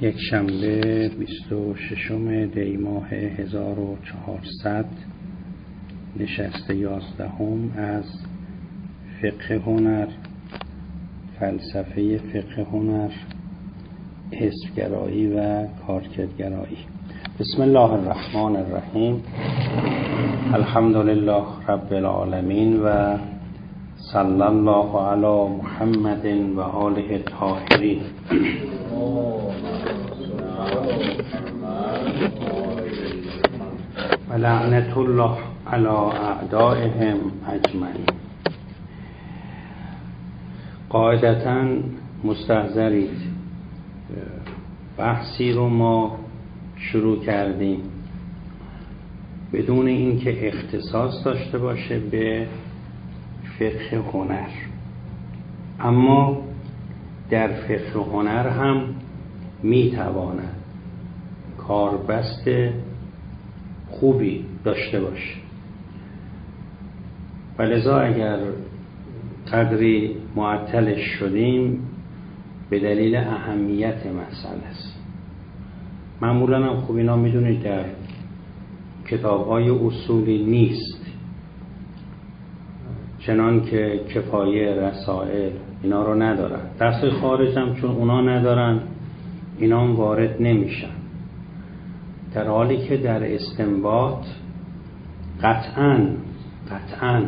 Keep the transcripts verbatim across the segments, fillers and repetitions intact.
یک شنبه بیست و ششم دی ماه هزار و چهارصد، نشست یازدهم از فقه هنر، فلسفه فقه هنر، حزبگرایی و کارکردگرایی. بسم الله الرحمن الرحیم. الحمد لله رب العالمین و صلی الله علی محمد و آله الطاهرین. و لعنت الله علی اعدائهم اجمعین. قاعدتاً مستحضرید بحثی رو ما شروع کردیم بدون اینکه اختصاص داشته باشه به فقه هنر، اما در فقه هنر هم میتواند کاربست خوبی داشته باشه. و لذا اگر قدری معطلش شدیم به دلیل اهمیت مسئله است. معمولا هم خوب اینا میدونید در کتاب‌های اصولی نیست، چنان که کفایه رسائل اینا رو ندارن. درس خارج هم چون اونا ندارن اینا هم وارد نمیشن، در حالی که در استنباط قطعاً قطعاً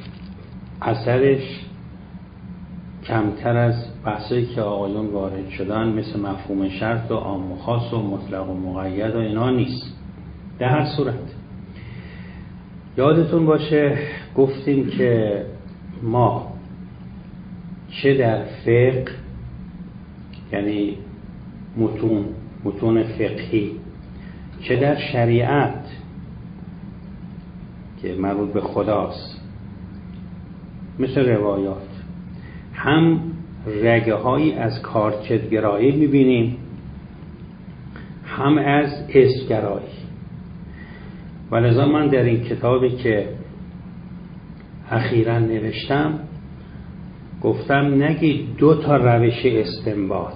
اثرش کمتر از بحثی که آقایون وارد شدن مثل مفهوم شرط و عام و خاص و مطلق و مقید و اینا نیست. در هر صورت یادتون باشه گفتیم که ما چه در فقه، یعنی متون متون فقهی، چه در شریعت که مربوط به خداست مثل روایات، هم رگه هایی از کارکردگرایی میبینیم هم از حزبگرایی. و لذا من در این کتابی که اخیراً نوشتم گفتم نگید دو تا روش استنباط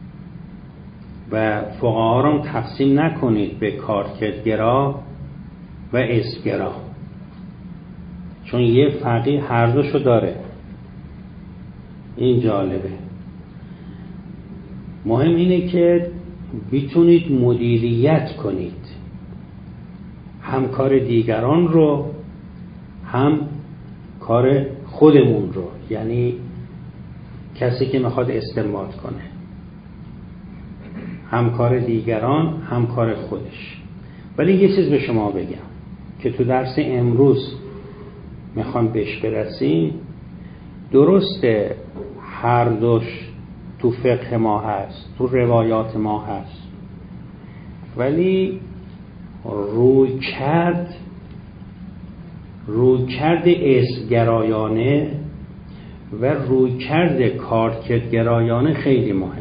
و فقها را تقسیم نکنید به کارکردگرا و حزبگرا، چون یه فقیه هر دوشو داره. این جالبه. مهم اینه که بتونید مدیریت کنید هم کار دیگران رو هم کار خودمون رو، یعنی کسی که میخواد استنباط کنه هم کار دیگران هم کار خودش. ولی یه چیز به شما بگم که تو درس امروز میخوام بهش برسیم. درسته هر دوش تو فقه ما هست، تو روایات ما هست، ولی روی کرد روی کرد حزبگرایانه و روی کرد کارکردگرایانه خیلی مهمه.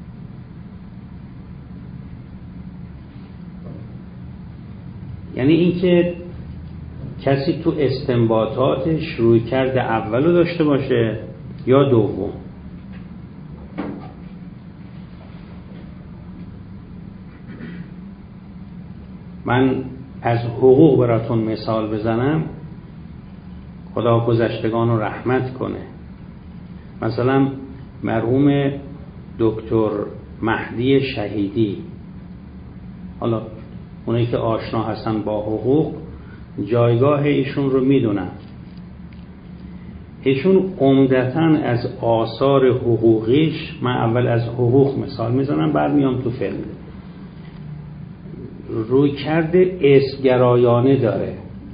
یعنی اینکه کسی تو استنباطاتش روی کرد اولو داشته باشه یا دوم. من از حقوق براتون مثال بزنم، خدا گذشتگان رو رحمت کنه. مثلا مرحوم دکتر مهدی شهیدی، حالا اونایی که آشنا هستن با حقوق جایگاه ایشون رو میدونن. ایشون عمدتاً از آثار حقوقیش، من اول از حقوق مثال میزنم بعد میام تو فقه، روی کرده حزبگرایانه داره.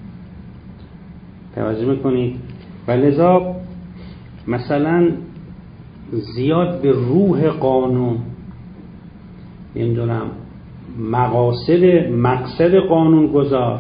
توجه میکنید؟ و لذا مثلا زیاد به روح قانون، نمیدونم مقاصد مقصد قانون گذار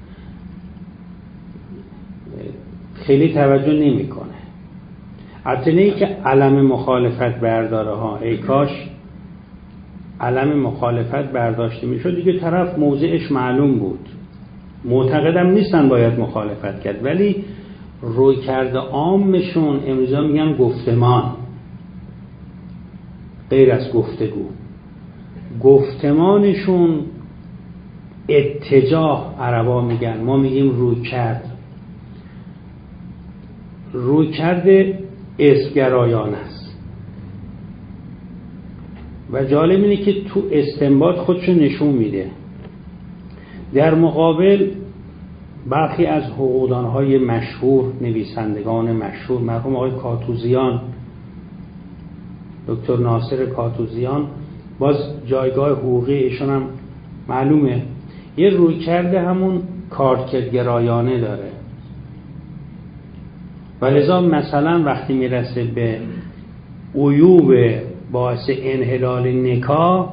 خیلی توجه نمیکنه. البته نه که علم مخالفت برداره ها، ای کاش علم مخالفت برداشته میشد دیگه طرف موضعش معلوم بود. معتقدم نیستن باید مخالفت کرد، ولی روی کرده عامشون امروزا میگن گفتمان غیر از گفتگو. گفتمانشون اتجاه، عربا میگن، ما میگیم روی کرد، روی کرده اسمگرایانه است. و جالب اینه که تو استنباط خودشو نشون میده. در مقابل برخی از حقوقدانهای مشهور، نویسندگان مشهور، مرحوم آقای کاتوزیان، دکتر ناصر کاتوزیان، باز جایگاه حقوقی ایشون هم معلومه، یه رویکرد همون کارکردگرایانه داره. و لذا مثلا وقتی میرسه به عیوب باعث انحلال نکاح،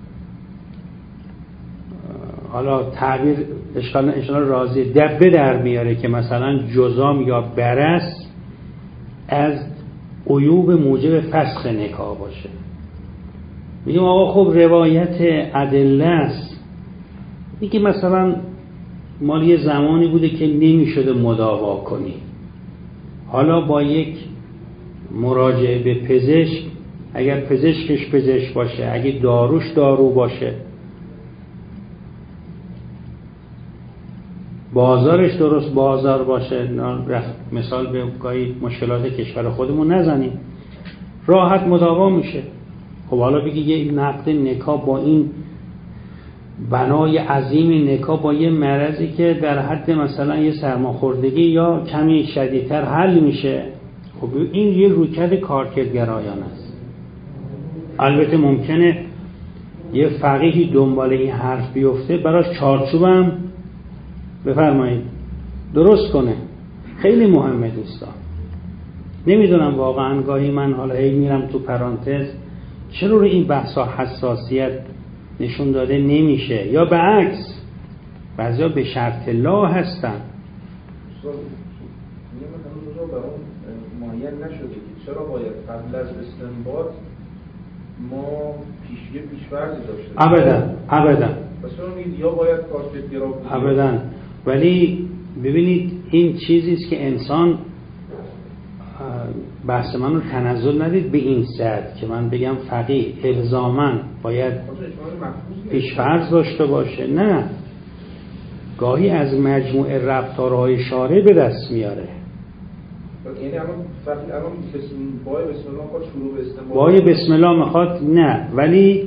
حالا تعبیر اشکال اشکال راضی دبه در میاره که مثلا جزام یا برس از عیوب موجب فسخ نکاح باشه. میگم آقا خب روایت ادله است، میگه مثلا مال یه زمانی بوده که نمیشده مداوا کنی، حالا با یک مراجعه به پزشک، اگر پزشکش پزشک باشه، اگه داروش دارو باشه، بازارش درست بازار باشه، مثال به گاهی مشکلات کشور خودمون نزنیم، راحت مداوا میشه. خب حالا بگی یه نقد نکاح با این بنای عظیم نکاح با یه مرضی که در حد مثلا یه سرماخوردگی یا کمی شدیدتر حل میشه، خب این یه رویکرد کارکردگرایانه است. البته ممکنه یه فقیهی دنبال این حرف بیفته، براش چارچوبم بفرمایید درست کنه. خیلی مهمه دوستان. نمیدونم واقعا، گاهی من حالا هی میرم تو پرانتز، چرا رو این بحثا حساسیت نشون داده نمیشه، یا به عکس بعضیا به شرط لا هستن. معین نشده که چرا باید قبل از استنباط ما پیشگیر پیش‌فرضی داشته باشیم؟ ابدا ابدا. پس چرا میگید یا باید کارکردگرا بود؟ ابدا. ولی ببینید این چیزی است که انسان، بحث من رو تنزل ندید به این سطح که من بگم فقیه الزاماً باید پیش‌فرض داشته باشه. نه، گاهی از مجموعه رفتارهای شارع به دست میاره. یعنی الان فقیه الان بای بسم الله میخواد شروع به استنباط، بای بسم الله میخواد، نه، ولی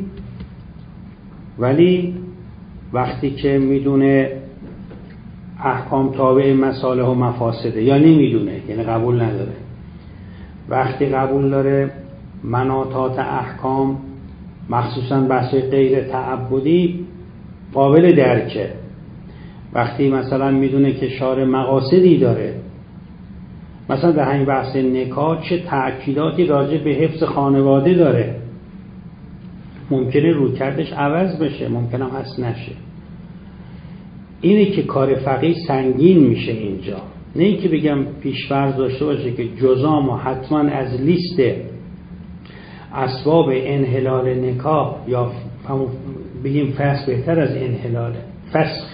ولی وقتی که میدونه احکام تابع مصالح و مفاسده یا نمیدونه، یعنی قبول نداره، وقتی قبول داره مناطات احکام مخصوصا بحث غیر تعبدی قابل درکه، وقتی مثلا میدونه که شارع مقاصدی داره، مثلا در همین بحث نکاح چه تأکیداتی راجع به حفظ خانواده داره، ممکنه رویکردش عوض بشه، ممکنه هم هست نشه. اینه که کار فقیه سنگین میشه اینجا. نه اینکه بگم پیش‌فرض داشته باشه که جزام و حتما از لیست اسباب انحلال نکاح، یا بگیم فسخ بهتر از انحلال، فسخ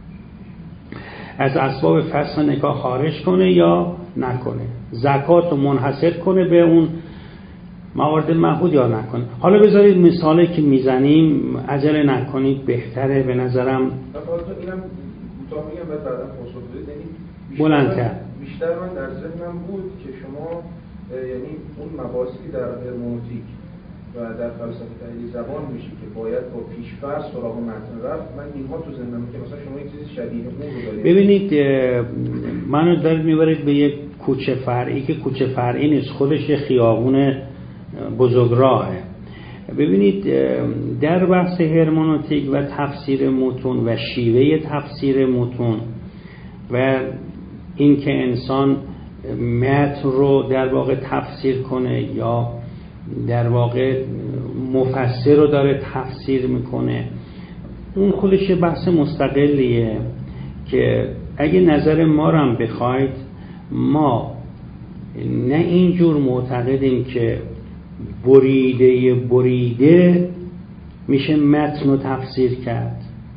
از اسباب فسخ نکاح خارج کنه یا نکنه، زکات رو منحصر کنه به اون موارد معهود یا نکنه. حالا بذارید مثالی که میزنیم عجله نکنید، بهتره به نظرم. اینم کوتاه میگم بعد بعدا پاسخ بدید. یعنی بلندتر بیشتر من در ذهنم بود که شما یعنی اون مباحثی که در هرمنوتیک و در فلسفه تحلیل زبان میشه که باید با پیش‌فرض سراغ متن رفت، من اینها تو ذهنم که مثلا شما یک چیزی شبیه اون رو دارید. ببینید منو دارید میبرید به یک کوچه فرعی که کوچه فرعی نیست، خودش یه خیابون بزرگراهه. ببینید در بحث هرمنوتیک و تفسیر متون و شیوه تفسیر متون و این که انسان متن رو در واقع تفسیر کنه یا در واقع مفسر رو داره تفسیر میکنه، اون خودش بحث مستقلیه که اگه نظر ما رو هم بخواید، ما نه اینجور معتقدیم که بریده بریده میشه متن رو تفسیر کرد.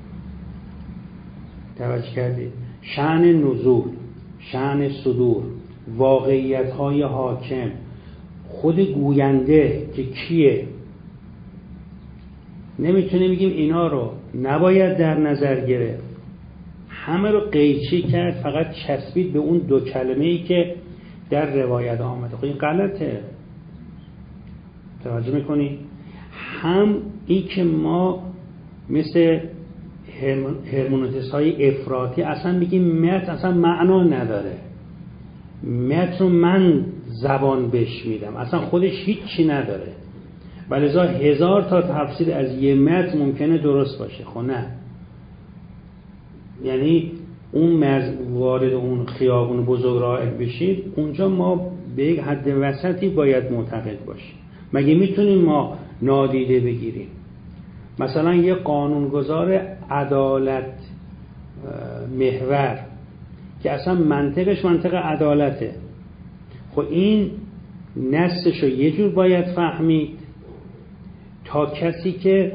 توجه کردید؟ شأن نزول، شأن صدور، واقعیت های حاکم، خود گوینده که کیه، نمیتونیم بگیم اینا رو نباید در نظر گرفت. همه رو قیچی کرد، فقط چسبید به اون دو کلمه‌ای که در روایت آمده. خب این غلطه. توجه میکنی؟ هم این که ما مثل هرمونوتیست های افراطی اصلا بگیم متن اصلا معنا نداره، متن رو من زبان بهش میدم، اصلا خودش هیچی نداره، ولذا هزار تا تفسیر از یه متن ممکنه درست باشه. خب نه، یعنی اون مرز وارد اون خیابون بزرگراه بشید، اونجا ما به یک حد وسطی باید معتقد باشیم. مگه میتونیم ما نادیده بگیریم مثلا یه قانونگذار عدالت محور که اصلا منطقش منطق عدالته؟ خب این نصش رو یه جور باید فهمید تا کسی که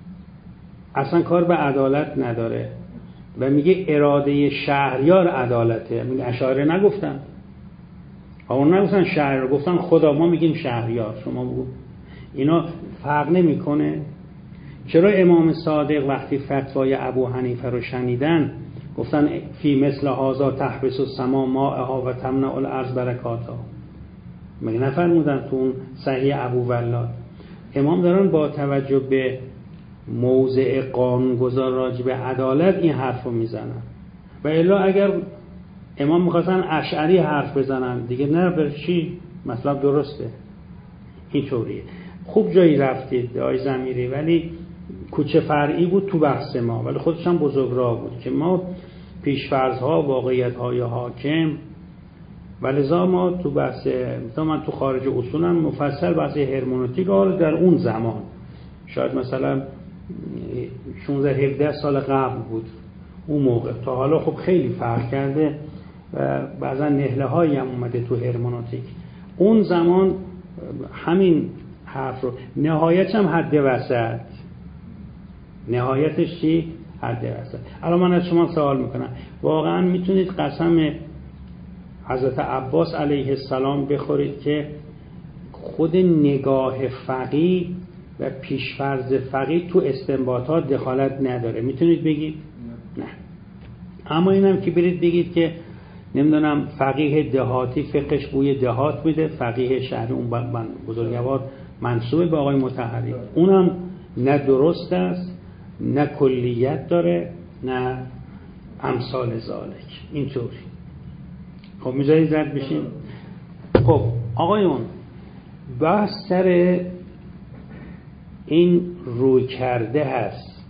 اصلا کار به عدالت نداره و میگه اراده شهریار عدالته. میگه اشاعره نگفتن، اون نگفتن شهریار، گفتن خدا، ما میگیم شهریار، شما بگو. اینا فرق نمیکنه. چرا امام صادق وقتی فتوای ابو حنیفه رو شنیدن گفتن فی مثل هذا تحبس السما ماءها و تمنع الارض برکاتها؟ مگه نفرمودن تو اون صحیح ابو ولاد؟ امام دارن با توجه به موضع قانونگذار راجع به عدالت این حرف رو میزنن. و الا اگر امام میخواستن اشعری حرف بزنن دیگه نه، بر چی؟ مطلب درسته. اینطوریه. خوب جایی رفتید آقای ضمیری، ولی کوچه فرعی بود تو بحث ما، ولی خودش هم بزرگراه بود که ما پیشفرض‌ها، واقعیت‌های حاکم، ولذا ما تو بحث، مثلا من تو خارج اصولم مفصل بحث هرمنوتیک رو در اون زمان، شاید مثلا شانزده هفده سال قبل بود اون موقع، تا حالا خب خیلی فرق کرده و بعضا نهله هایی هم اومده تو هرمنوتیک. اون زمان همین حرف رو، نهایتش هم حد وسط، نهایتش چی؟ حد وسط. الان من از شما سوال میکنم، واقعا میتونید قسم حضرت عباس علیه السلام بخورید که خود نگاه فقیه و پیشفرض فقیه تو استنباطات دخالت نداره؟ میتونید بگید؟ نه. اما اینم که برید بگید که نمیدونم فقیه دهاتی فقهش بوی دهات میده، فقیه شهری اون بزرگوار منسوبه به آقای مطهری، اونم نه درست است، نه کلیت داره، نه امثال ذالک. اینطوری. خب میذارید رد بشیم. خب آقایون، بحث سر این روی کرده هست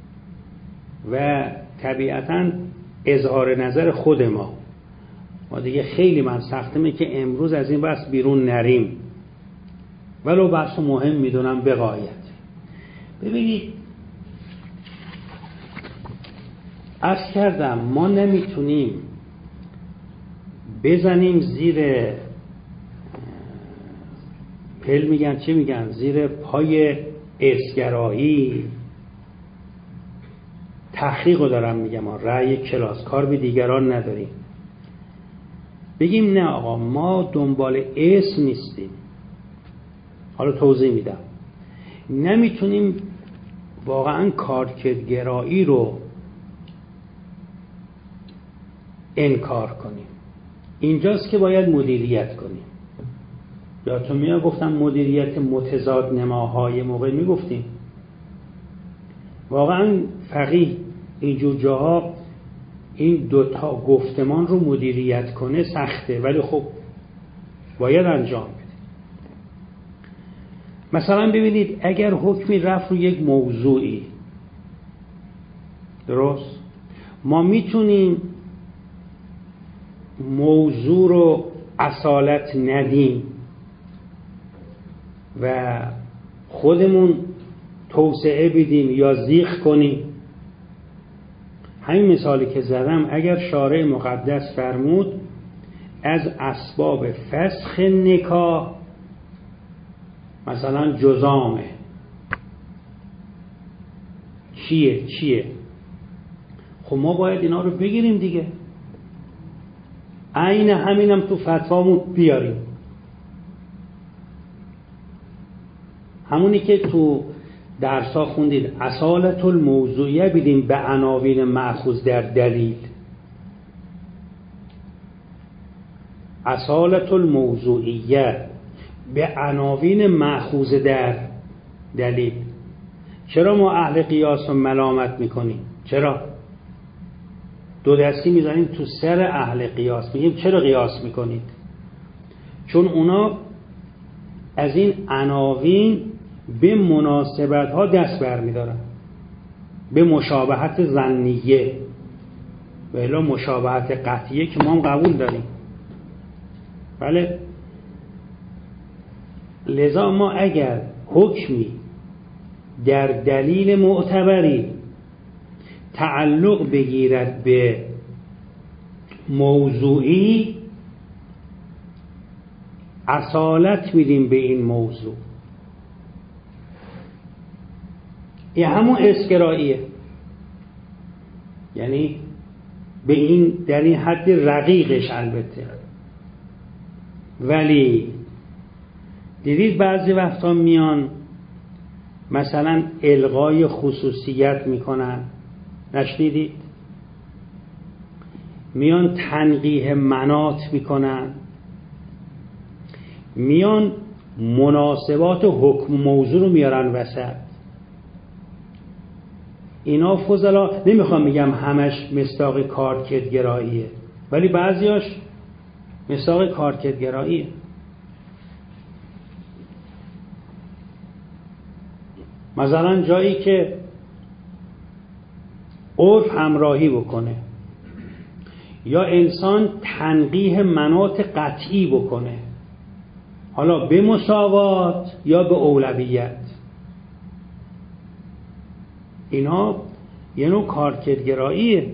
و طبیعتاً اظهار نظر خود ما ما دیگه خیلی من سختمه که امروز از این بحث بیرون نریم، ولو بحث مهم میدونم به غایت. ببینید عرض کردم ما نمیتونیم بزنیم زیر پل، میگن چی میگن، زیر پای ارثگرایی، تحقیق رو دارم میگم، رأی کلاس، کار به دیگران نداریم، بگیم نه آقا ما دنبال اسم نیستیم. حالا توضیح میدم. نمیتونیم واقعا کارکردگرایی رو انکار کنیم. اینجاست که باید مدیریت کنیم. یادتون میاد گفتم مدیریت متضاد نماهای موقع میگفتیم واقعا فقیه اینجور جاها این دوتا گفتمان رو مدیریت کنه سخته، ولی خب باید انجام بده. مثلا ببینید اگر حکمی رفت رو یک موضوعی، درست، ما میتونیم موضوع رو اصالت ندیم و خودمون توسعه بدیم یا زیغ کنیم. همین مثالی که زدم، اگر شارع مقدس فرمود از اسباب فسخ نکاح مثلا جزامه، چیه چیه خب ما باید اینا رو بگیریم دیگه، عین همینم تو فتوامون بیاریم. همونی که تو درسا خوندید اصالت الموضوعیه بیدیم به عناوین مأخوذ در دلیل. اصالت الموضوعیه به عناوین مأخوذ در دلیل. چرا ما اهل قیاس رو ملامت میکنیم؟ چرا؟ دو دستی میزنیم تو سر اهل قیاس، میگیم چرا قیاس میکنید؟ چون اونا از این عناوین به مناسبت ها دست برمیدارن، به مشابهت ظنیه و الا مشابهت قطعیه که ما هم قبول داریم. بله، لذا ما اگر حکمی در دلیل معتبری تعلق بگیرد به موضوعی، اصالت میدیم به این موضوع. این همون اسگراییه، یعنی به این در این حد رقیقش. البته ولی دیدید بعضی وقتا میان مثلا الغای خصوصیت میکنن، نشنیدید؟ میان تنقیح مناط میکنن، میان مناسبات حکم موضوع رو میارن وسط. اینا فضلا، نمیخوام میگم همش مصداق کارکردگراییه، ولی بعضیاش مصداق کارکردگراییه. مثلا جایی که عرف همراهی بکنه یا انسان تنقیح مناط قطعی بکنه، حالا به مساوات یا به اولویت، اینا یه نوع کارکردگراییه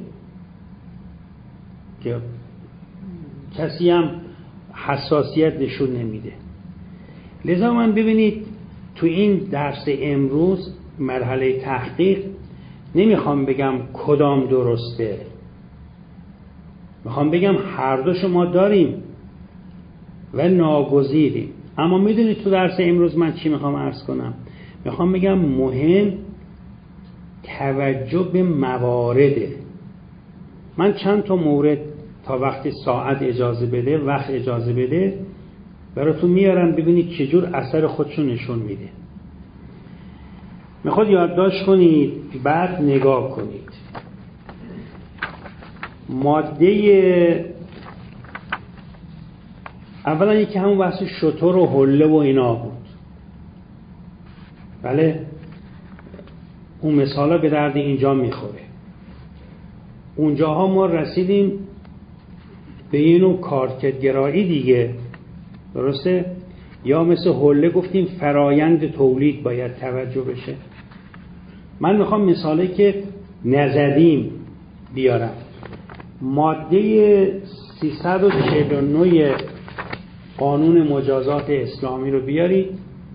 که کسی هم حساسیت نشون نمیده. لذا من ببینید تو این درس امروز مرحله تحقیق نمیخوام بگم کدام درسته، میخوام بگم هر دوشو ما داریم و ناگزیریم. اما میدونید تو درس امروز من چی میخوام عرض کنم؟ میخوام بگم مهم توجه به موارده. من چند تا مورد تا وقتی ساعت اجازه بده، وقت اجازه بده، براتون میارم ببینید چجور اثر خودشو نشون میده. میخواد یادداشت کنید، بعد نگاه کنید. ماده اولا یکی همون بحث شتر و حله و اینا بود. بله، اون مثالا به درد اینجا میخوره. اونجاها ما رسیدیم به این نوع کارکردگرایی دیگه، درسته؟ یا مثل حله گفتیم فرایند تولید باید توجه بشه. من میخوام مثالی که نزدیم بیارم. ماده سیصد و چهل و نه قانون مجازات اسلامی رو بیارید.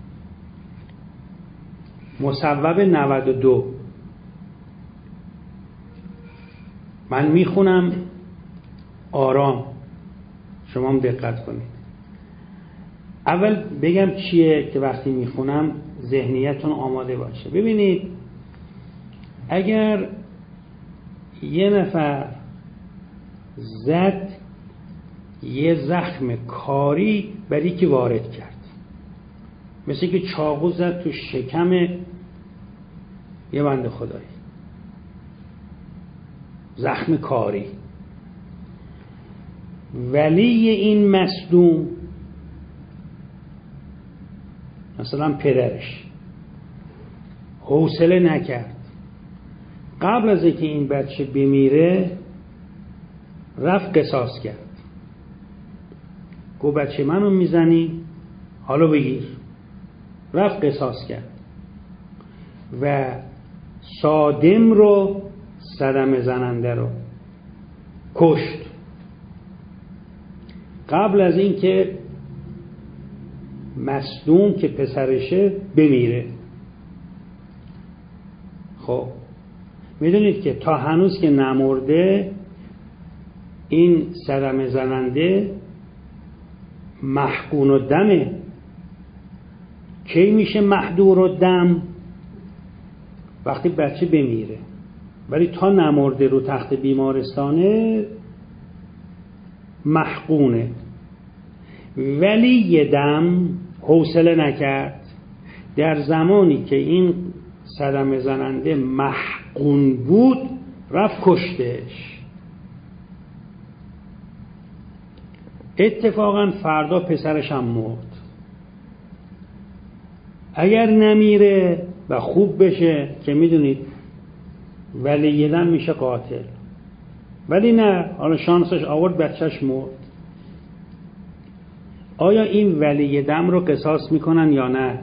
مصوب نود و دو. من میخونم آرام، شما هم دقت کنید. اول بگم چیه که وقتی میخونم ذهنیتون آماده باشه. ببینید، اگر یه نفر زد یه زخم کاری بر یکی وارد کرد، مثل که چاقو زد تو شکم یه بنده خدایی، زخم کاری، ولی این مصدوم مثلا پدرش حوصله نکرد، قبل از اینکه این بچه بمیره رفت قصاص کرد، گو بچه منو میزنی حالا بگیر، رفت قصاص کرد و صادم رو، صدمه زننده رو کشت قبل از اینکه مصدوم که پسرشه بمیره. خب میدونید که تا هنوز که نمرده این صدمه زننده محقون الدمه. کی میشه محضور الدم؟ وقتی بچه بمیره، ولی تا نمرده رو تخت بیمارستانه محقونه. ولی یه دم حوصله نکرد، در زمانی که این صدمه زننده محقون بود رفت کشتش. اتفاقا فردا پسرش هم مرد. اگر نمیره و خوب بشه که میدونید ولی یه دم میشه قاتل، ولی نه، حالا شانسش آورد بچهش مرد. آیا این ولی دم رو قصاص میکنن یا نه؟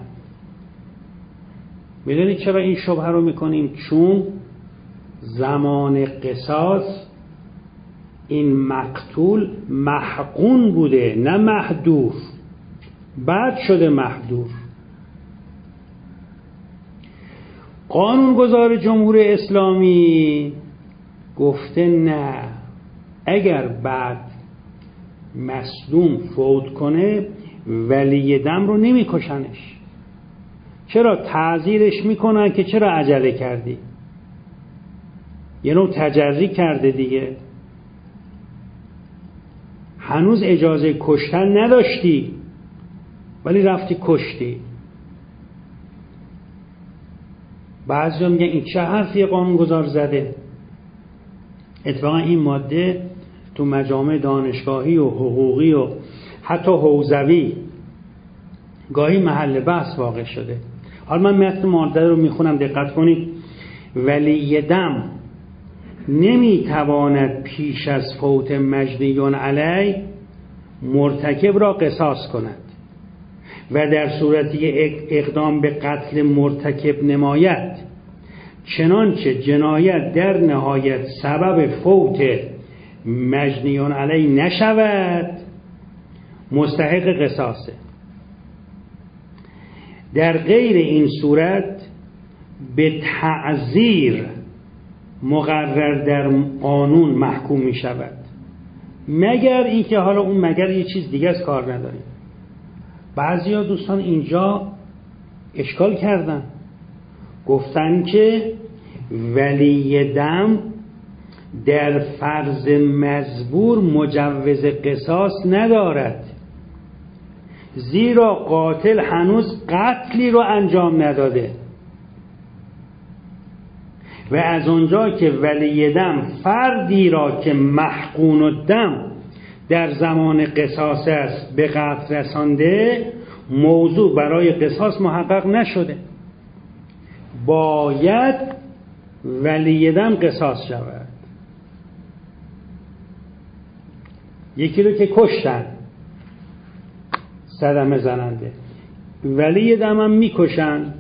میدونید چرا این شبهه رو میکنیم؟ چون زمان قصاص این مقتول محقون بوده، نه محدور، بعد شده محدور. قانونگذار جمهوری اسلامی گفته نه، اگر بعد مظلوم فوت کنه ولی دم رو نمی کشنش. چرا؟ تعذیرش میکنن که چرا عجله کردی، یه نوع تجری کرده دیگه، هنوز اجازه کشتن نداشتی ولی رفتی کشتی. بعضی ها میگن این چه حرفی قانونگذار زده. اتفاقا این ماده تو مجامع دانشگاهی و حقوقی و حتی حوزوی گاهی محل بحث واقع شده. حالا من متن ماده رو میخونم، دقت کنید. ولی دم نمیتواند پیش از فوت مجنی علی مرتکب را قصاص کند و در صورتی اقدام به قتل مرتکب نماید، چنانچه جنایت در نهایت سبب فوت مجنی علی نشود، مستحق قصاصه. در غیر این صورت به تعزیر مقرر در قانون محکوم می شود، مگر اینکه حالا اون مگر یه چیز دیگه از کار نداریم. بعضی ها دوستان اینجا اشکال کردن، گفتن که ولی دم در فرض مجبور مجوز قصاص ندارد، زیرا قاتل هنوز قتلی رو انجام نداده و از اونجا که ولی دم فردی را که محقون الدم در زمان قصاص است به قتل رسانده، موضوع برای قصاص محقق نشده، باید ولی دم قصاص شود. یکی رو که کشتن صدمه زننده، ولی دم هم میکشن.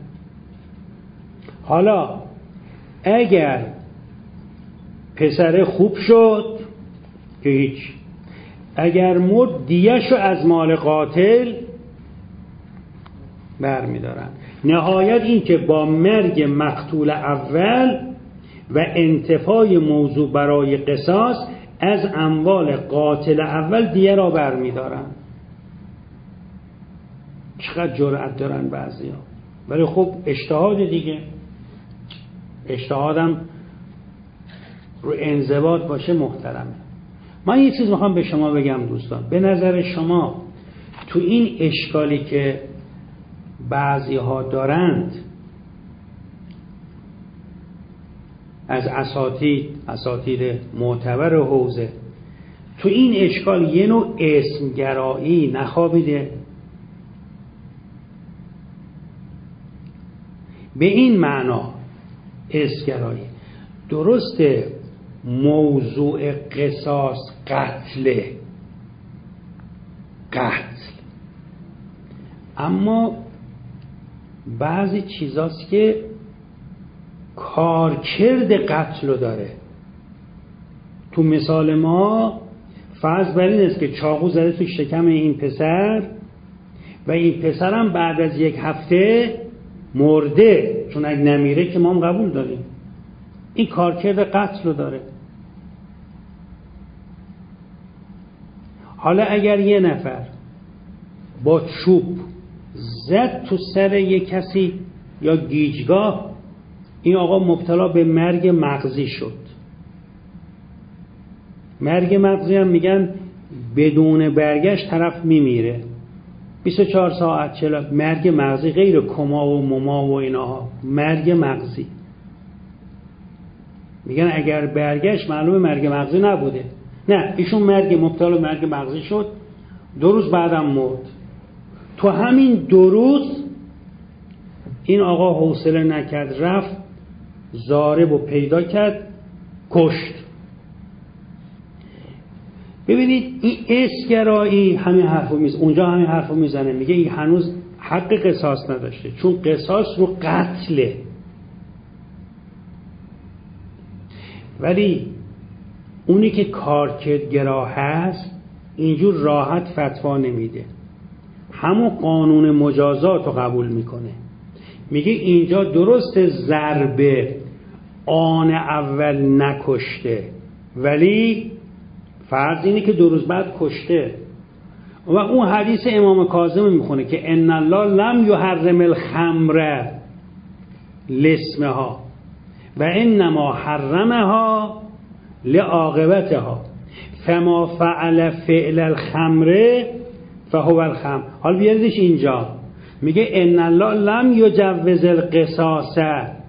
حالا اگر پسر خوب شد که هیچ، اگر مرد دیه‌شو از مال قاتل برمیدارن. نهایت این که با مرگ مقتول اول و انتفای موضوع برای قصاص از اموال قاتل اول دیه را برمیدارن. چقدر جرأت دارن بعضی ها، ولی خب اجتهاد دیگه، اجتهادم رو انضباط باشه محترمه. من یه چیز میخوام به شما بگم دوستان، به نظر شما تو این اشکالی که بعضی ها دارند از اساتید اساتید معتبر حوزه، تو این اشکال یه نوع اسمگرایی نخوابیده؟ به این معنا اسمگرایی درسته، موضوع قصاص قتل قتل، اما بعضی چیزاست که کارکرد قتل رو داره. تو مثال ما فرض بر این است که چاقو زده تو شکم این پسر و این پسرم بعد از یک هفته مرده، چون اگه نمیره که ما هم قبول داریم. این کارکرد قتل رو داره. حالا اگر یه نفر با چوب زد تو سر یک کسی یا گیجگاه این آقا مبتلا به مرگ مغزی شد. مرگ مغزی هم میگن بدون برگشت طرف میمیره، بیست و چهار ساعت چلا. مرگ مغزی، غیر کما و مما و اینها، مرگ مغزی. میگن اگر برگشت معلومه مرگ مغزی نبوده. نه، ایشون مرگ مبتلا مرگ مغزی شد، دو روز بعدم مرد. تو همین دو روز این آقا حوصله نکرد، رفت ضارب و پیدا کرد، کشت. ببینید این اسگرایی همین حرفو میزنه، اونجا همین حرفو میزنه، میگه این هنوز حق قصاص نداشته، چون قصاص رو قتله. ولی اونی که کارکردگرا هست اینجور راحت فتوا نمیده، همون قانون مجازات رو قبول میکنه. میگه اینجا درست ضربه آن اول نکشته، ولی فرض اینه که دو روز بعد کشته. و اون حدیث امام کاظم میخونه که ان الله لم یحرم الخمر لاسمها و انما حرمها لعاقبتها فما فعل فعل الخمر فهو الخمر. حال بیاریدش اینجا، میگه ان الله لم یجوز القصاص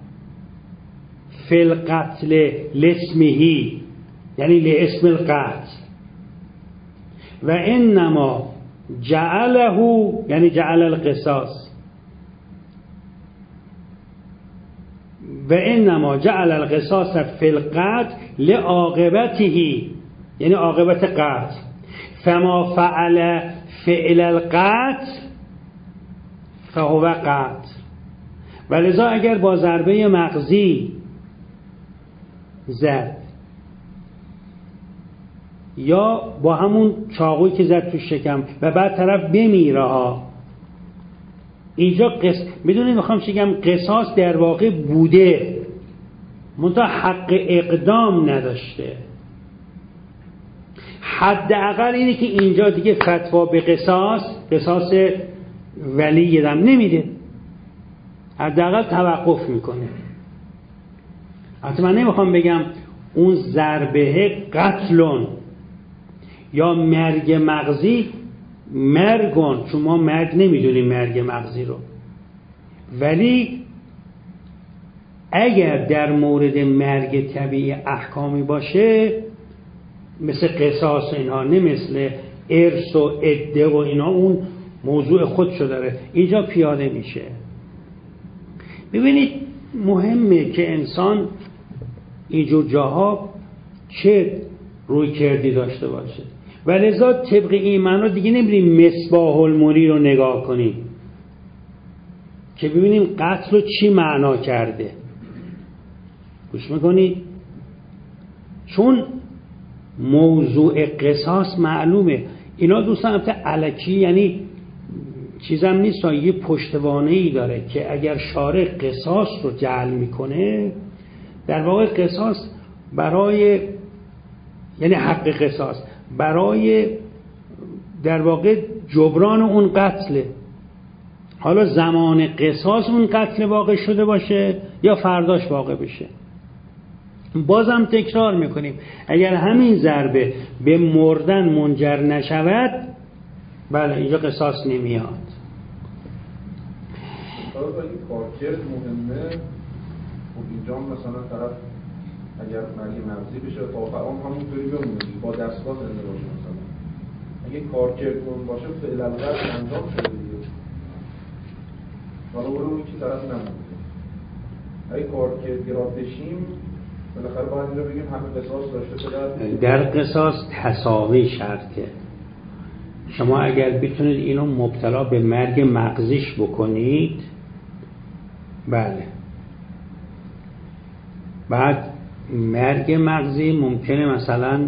فی القتل لاسمه، یعنی لاسم القتل، و انما جعله، یعنی جعل القصاص، و انما جعل القصاص فی القتل لعاقبته، یعنی عاقبت قتل. فما فعل فعل القتل فهو قتل. ولذا اگر با ضربه مغزی زد یا با همون چاقویی که زد تو شکم و بعد طرف بمیره ها، اینجا قص... میدونید میخوام چیگم، قصاص در واقع بوده منتها حق اقدام نداشته. حداقل اینه که اینجا دیگه فتوا به قصاص قصاص ولی دم نمیده، حداقل توقف میکنه. البته من نمیخوام بگم اون ضربه قتلون یا مرگ مغزی مرگون، چون ما مرگ نمیدونیم مرگ مغزی رو، ولی اگر در مورد مرگ طبیعی احکامی باشه مثل قصاص اینها، نه مثل ارث و عده و اینا، اون موضوع خودشو داره، اینجا پیاده میشه. ببینید مهمه که انسان اینجور جاها چه روی کردی داشته باشه. و لذا طبق ایمان رو دیگه نمیریم مصباح المنیر رو نگاه کنیم که ببینیم قتل رو چی معنا کرده. گوش میکنید؟ چون موضوع قصاص معلومه. اینا دوستان البته الکی، یعنی چیزم نیست، یه پشتوانه‌ای داره که اگر شارع قصاص رو جعل میکنه، در واقع قصاص برای، یعنی حق قصاص برای در واقع جبران اون قتله. حالا زمان قصاص اون قتل واقع شده باشه یا فرداش واقع بشه. بازم تکرار میکنیم اگر همین ضربه به مردن منجر نشود، بله اینجا قصاص نمیاد. حالا این کارکرد مهمه. خب اینجا مثلا طرف اگر مرگ مغزی بشه تا آخرام همونطوری بمونه، با دستگاه زنده باشه. مثلا اگه کارکردمون باشه فعل القتل انجام شده دیگه، حالا اون که طرف نمونده. اگه کارکردگرا بشیم بالاخره باید اینجا بگیم همه قصاص داشته. در قصاص تساوی شرطه. شما اگر بتونید اینو مبتلا به مرگ مغزیش بکنید، بله، بعد مرگ مغزی ممکنه مثلا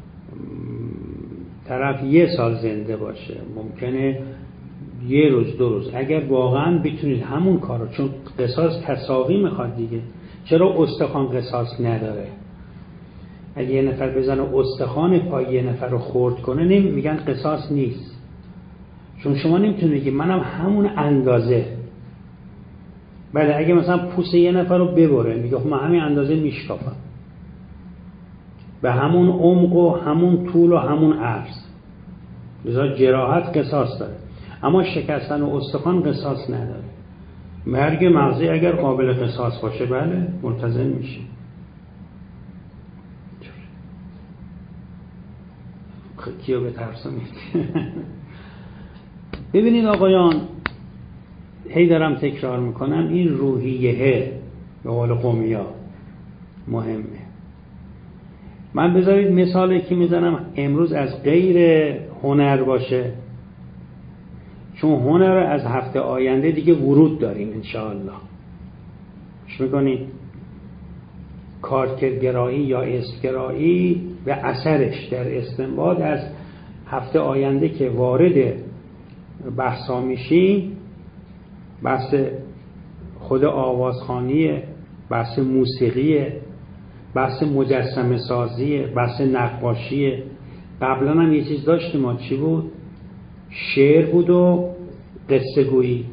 طرف یه سال زنده باشه، ممکنه یه روز دو روز. اگر واقعا بتونید همون کارو، چون قصاص تساوی میخواد دیگه، چرا استخوان قصاص نداره؟ اگه یه نفر بزنه استخوان پای یه نفر رو خورد کنه، نمی میگن قصاص نیست، چون شما نمیتونید که منم همون اندازه بله اگه مثلا پوست یه نفر رو ببره میگه خب من همین اندازه میشکافم، به همون عمق و همون طول و همون عرض. لذا جراحت قصاص داره، اما شکستن استخوان قصاص نداره. مرگ مغزی اگر قابل قصاص باشه بله ملتزم میشه. کیو به ترسونید؟ ببینید آقایان، هی دارم تکرار میکنم، این روحیه به قول قومیا مهمه. من بذارید مثالی که میزنم امروز از غیر هنر باشه، چون هنر از هفته آینده دیگه ورود داریم انشاءالله. چی میکنید؟ کارکردگرایی یا اسمگرایی به اثرش در استنباط از هفته آینده که وارد بحثا میشیم، بحث خود آوازخوانیه، بحث موسیقیه، بحث مجسمه سازیه، بحث نقاشیه. قبلا هم یه چیز داشتیم، ما چی بود؟ شعر بود و قصه گویی.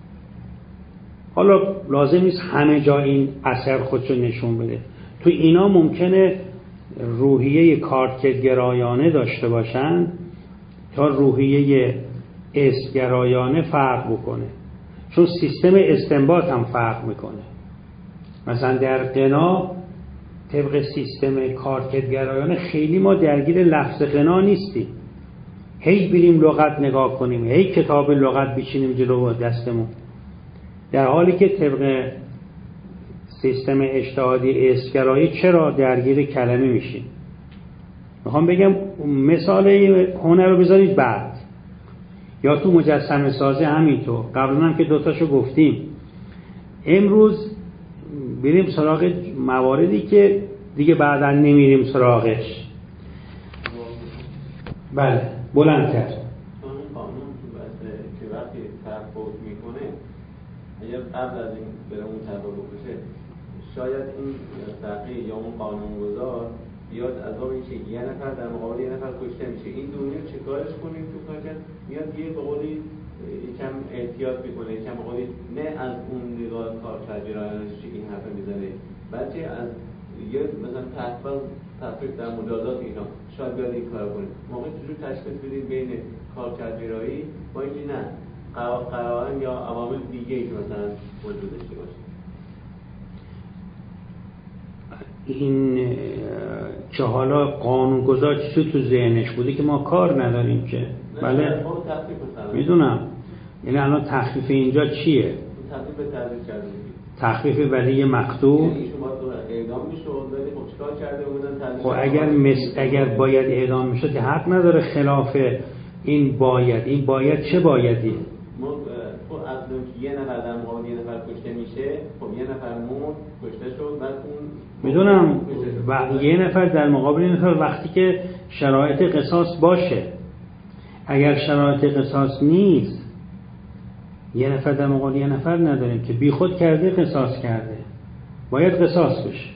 حالا لازم نیست همه جا این اثر خودشو نشون بده. تو اینا ممکنه روحیه کارکردگرایانه داشته باشن تا روحیه اسمگرایانه فرق بکنه، چون سیستم استنباط هم فرق میکنه. مثلا در غنا طبق سیستم کارکردگرایانه خیلی ما درگیر لفظ غنا نیستیم، هی بریم لغت نگاه کنیم، هی کتاب لغت بچینیم جلو دستمون، در حالی که طبق سیستم اجتهادی اسمگرایی چرا درگیر کلمه میشیم. میخوام بگم مثال هنر رو بذارید بعد، یا تو مجسمه سازی همینطور. قبلا هم که دوتاشو گفتیم. امروز بریم سراغ مواردی که دیگه بعدا نمیریم سراغش. بله بلندتر. چون این قانون تو بسته که وقتی طرف فوت میکنه اگر قبل از این بره اون طرف بکشه، شاید این فقیه یا اون قانونگذار بیاد عذاب این که یه نفر در مقابل یه نفر کشته میشه، این دنیا چه کارش کنیم تو کارکن؟ میاد یه به قولی یکم احتیاط میکنه، یکم به قولی نه از اون نگاه کار تجربه‌اش که این حرف میزنه، بلکه از یه مثلا تحفظ تفریق در مجازات اینا شاید بیاد این کارا کنه. موقع چجور تشخیص بدیم بین کار تجربه‌ای با اینکه نه قرائن یا عوامل دیگه‌ای که مثلا وجود داشته باشه؟ این که حالا قانونگذار چی تو ذهنش بوده که ما کار نداریم که. بله میدونم. یعنی الان تخفیف اینجا چیه؟ تخفیف به تعزیز کرده بودی. تخفیف ولی مقتول. یعنی ایشون باید اعدام میشد، ولی خب چیکار کرده بودن تعزیز؟ خب اگر مس... اگر باید اعدام میشد که حق نداره خلاف این باید. این باید چه بایدی؟ ما تو اصلا که یه نفر در مقابل یه نفر کشته میشه، خب یه نفر مرد کشته شد، بعد اون میدونم و یه نفر در مقابل یه نفر وقتی که شرایط قصاص باشه. اگر شرایط قصاص نیست، یه نفر در مقابل یه نفر نداریم که بی خود کرده قصاص کرده، باید قصاص بشه.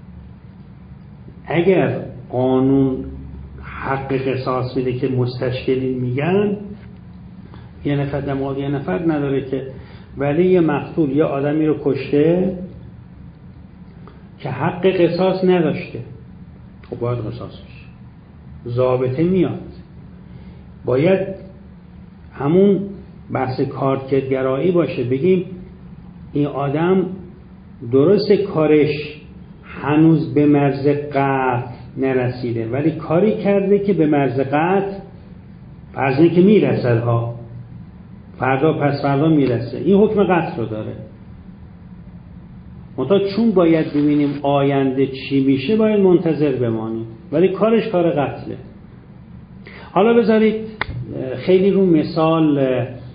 اگر قانون حق قصاص میده که مستشکلین میگن، یه نفر در مقابل یه نفر نداره که، ولی یه مقتول یه آدمی رو کشته که حق قصاص نداشته، خب باید قصاص بشه. ضابطه میاد، باید همون بحث کارکردگرایی باشه، بگیم این آدم درست کارش هنوز به مرز قطع نرسیده، ولی کاری کرده که به مرز قطع فرض اینه که میرسد ها، فردا پس فردا میرسه، این حکم قتل رو داره. منتها چون باید ببینیم آینده چی میشه، باید منتظر بمانیم، ولی کارش کار قتله. حالا بذارید خیلی رو مثال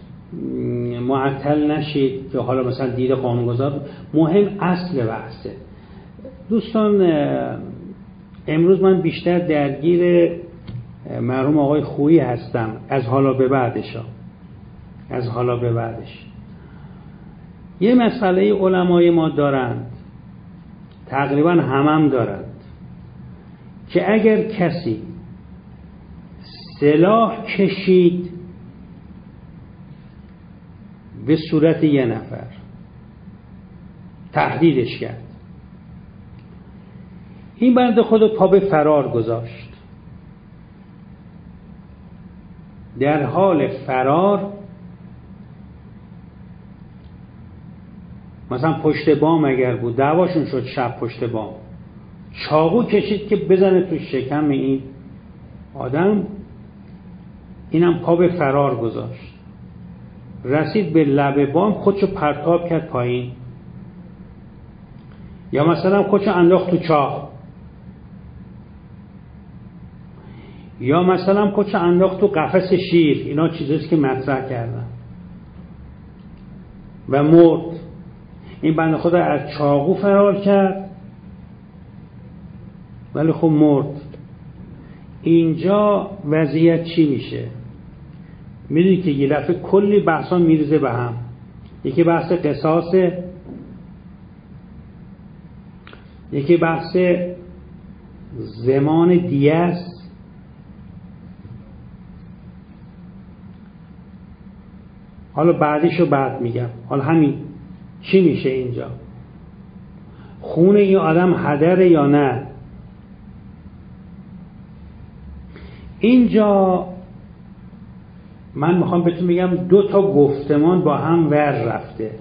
معطل نشید که حالا مثلا دید قانونگذار، مهم اصل بحثه. دوستان امروز من بیشتر درگیر مرحوم آقای خویی هستم، از حالا به بعدش ها. از حالا به بعدش یه مسئله علمای ما دارند، تقریبا همم دارند، که اگر کسی سلاح کشید به صورت یه نفر تهدیدش کرد. این بنده خدا پا به فرار گذاشت. در حال فرار مثلا پشت بام اگر بود، دعواشون شد شب پشت بام، چاقو کشید که بزنه تو شکم این آدم. اینم پا به فرار گذاشت، رسید به لب بام، خودشو پرتاب کرد پایین. یا مثلا خودشو انداخت تو چاه، یا مثلا خودشو انداخت تو قفس شیر. اینا چیزاست که مطرح کردن و مرد. این بنده خدا از چاقو فرار کرد ولی خب مرد. اینجا وضعیت چی میشه؟ میدونی که یه دفعه کلی بحثا میرزه به هم. یکی بحث قصاصه، یکی بحث زمان دیه است، حالا بعدیشو بعد میگم. حالا همین چی میشه اینجا؟ خون این آدم هدره یا نه؟ اینجا من میخوام بهتون بگم دو تا گفتمان با هم ور رفته.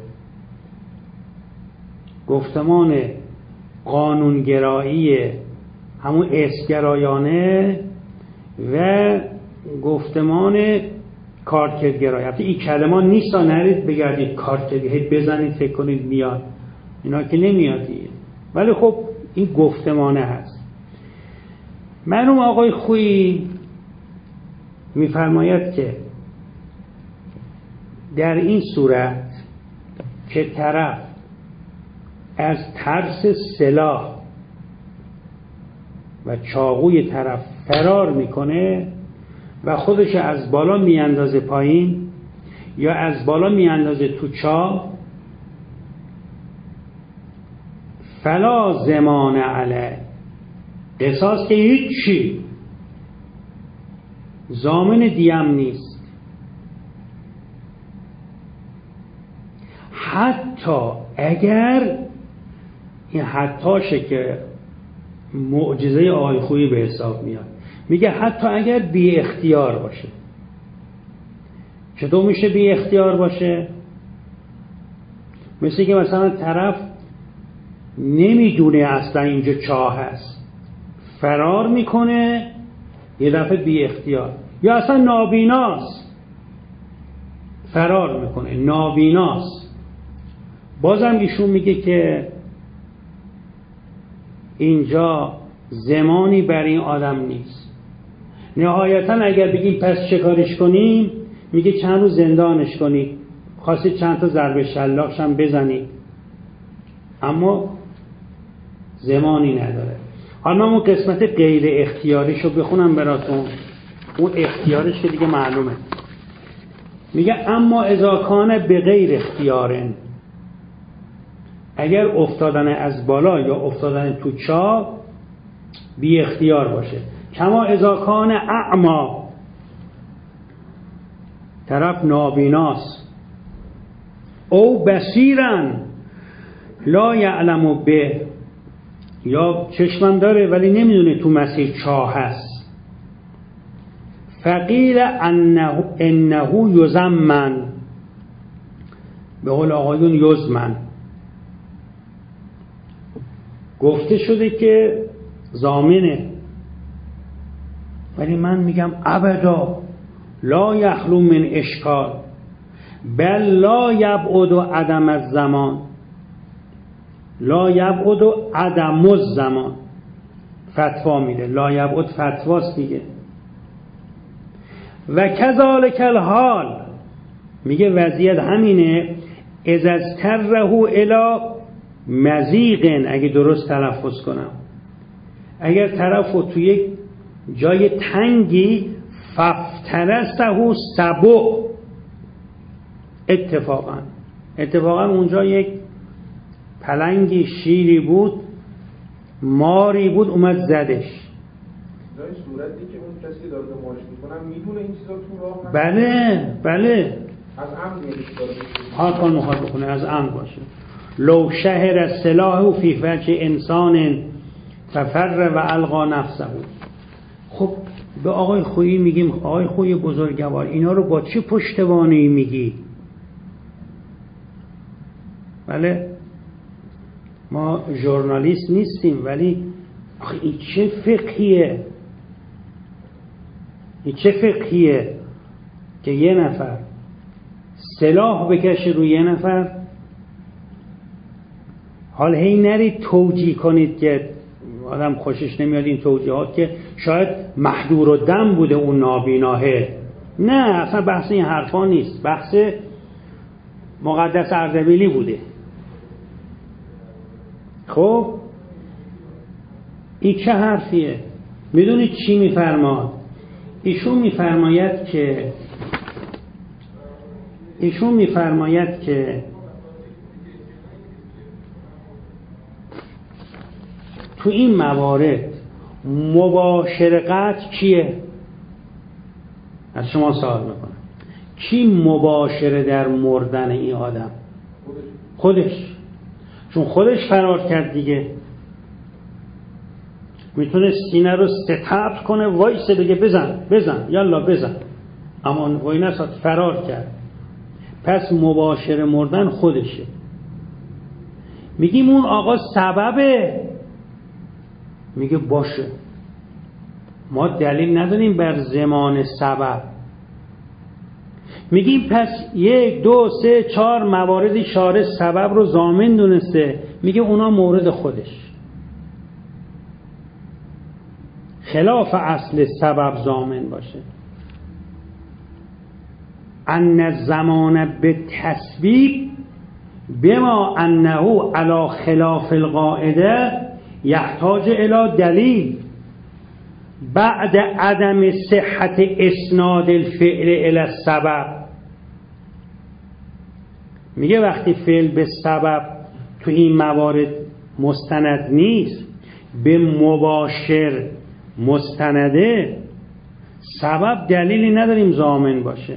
گفتمان قانونگرایی همون اسگرایانه و گفتمان کارکردگرایی. البته این کلمات نیستا، نرید بگردید کارکردگرایی بزنید فکر کنید میاد، اینا که نمیاد دیگه. ولی خب این گفتمانه هست. مرحوم آقای خویی میفرماید که در این صورت که طرف از ترس سلاح و چاقوی طرف فرار میکنه و خودش از بالا میاندازه پایین یا از بالا میاندازه تو چاه، فلا زمان علیه، قصاص که هیچی، ضامن دیم نیست. حتی اگر این حتاشه که معجزه آقای خویی به حساب میاد، میگه حتی اگر بی اختیار باشه. چطور میشه بی اختیار باشه؟ مثل که مثلا طرف نمیدونه اصلا اینجا چاه هست، فرار میکنه یه دفعه بی اختیار، یا اصلا نابیناست فرار میکنه، نابیناست. بازم ایشون میگه که اینجا زمانی برای این آدم نیست. نهایتا اگر بگیم پس چه کارش کنیم، میگه چند روز زندانش کنید، خواستید چند تا ضربه شلاقش هم بزنید، اما زمانی نداره. حالا من اون قسمت غیر اختیاریشو بخونم براتون. اون اختیارش که دیگه معلومه. میگه اما اذا کان به غیر اختیارن، اگر افتادن از بالا یا افتادن تو چاه بی اختیار باشه. کما اذا کان اعما، طرف نابیناست، او بصیرن لا یعلم به، یا چشمم داره ولی نمیدونه تو مسیر چاه هست. فقیل انه انه یزمن، به قول آقایون یزمن، گفته شده که ضامنه. ولی من میگم ابدا لا یخلو من اشکال، بل لا یبعد عدم الزمان، لا یبعد عدم الزمان. فتوا میده، لا یبعد فتواست دیگه. و کذالک الحال، میگه وضعیت همینه. اذ اضطره الی مزیق، اگه درست تلفظ کنم، اگر طرفو توی یک جای تنگی ففترسته سبع، اتفاقا اتفاقا اونجا یک پلنگی شیری بود، ماری بود، اومد زدش. در صورتی که اون کسی داره مارش میکنه میدونه این چیزا تو راه هست. بله بله، از عمد میشه داره هر کار میخواد بکنه از عمد باشه. لو شهر سلاحه فی وجه انسان ففر و القا نفسه. خب به آقای خویی میگیم آقای خویی بزرگوار اینا رو با چه پشتوانه‌ای میگی؟ بله ما ژورنالیست نیستیم، ولی آخه این چه فقهیه؟ این چه فقهیه که یه نفر سلاح بکشه روی یه نفر؟ حال هی نرید توجیه کنید که آدم خوشش نمیاد این توجیهات که شاید محدور و دم بوده اون نابیناهه. نه اصلا بحث این حرفا نیست، بحث مقدس اردبیلی بوده. خب این چه حرفیه؟ میدونید چی میفرماد؟ ایشون میفرماید که ایشون میفرماید که تو این موارد مباشر قتل کیه؟ از شما سوال میکنم کی مباشره در مردن این آدم؟ خودش. چون خودش فرار کرد دیگه، میتونه سینه رو ستبر کنه وایسه بگه بزن بزن یالا بزن، اما وای نساد فرار کرد. پس مباشر مردن خودشه. میگیم اون آقا سببه، میگه باشه ما دلیل نداریم بر زمان سبب. میگیم پس یک دو سه چهار مواردی شارع سبب رو ضامن دونسته، میگه اونا مورد خودش خلاف اصل سبب ضامن باشه. ان الزمان به تسبیب بما انه علی خلاف القاعده یحتاج الی دلیل بعد عدم صحت اسناد الفعل الی السبب. میگه وقتی فعل به سبب تو این موارد مستند نیست، به مباشر مستنده، سبب دلیلی نداریم ضامن باشه.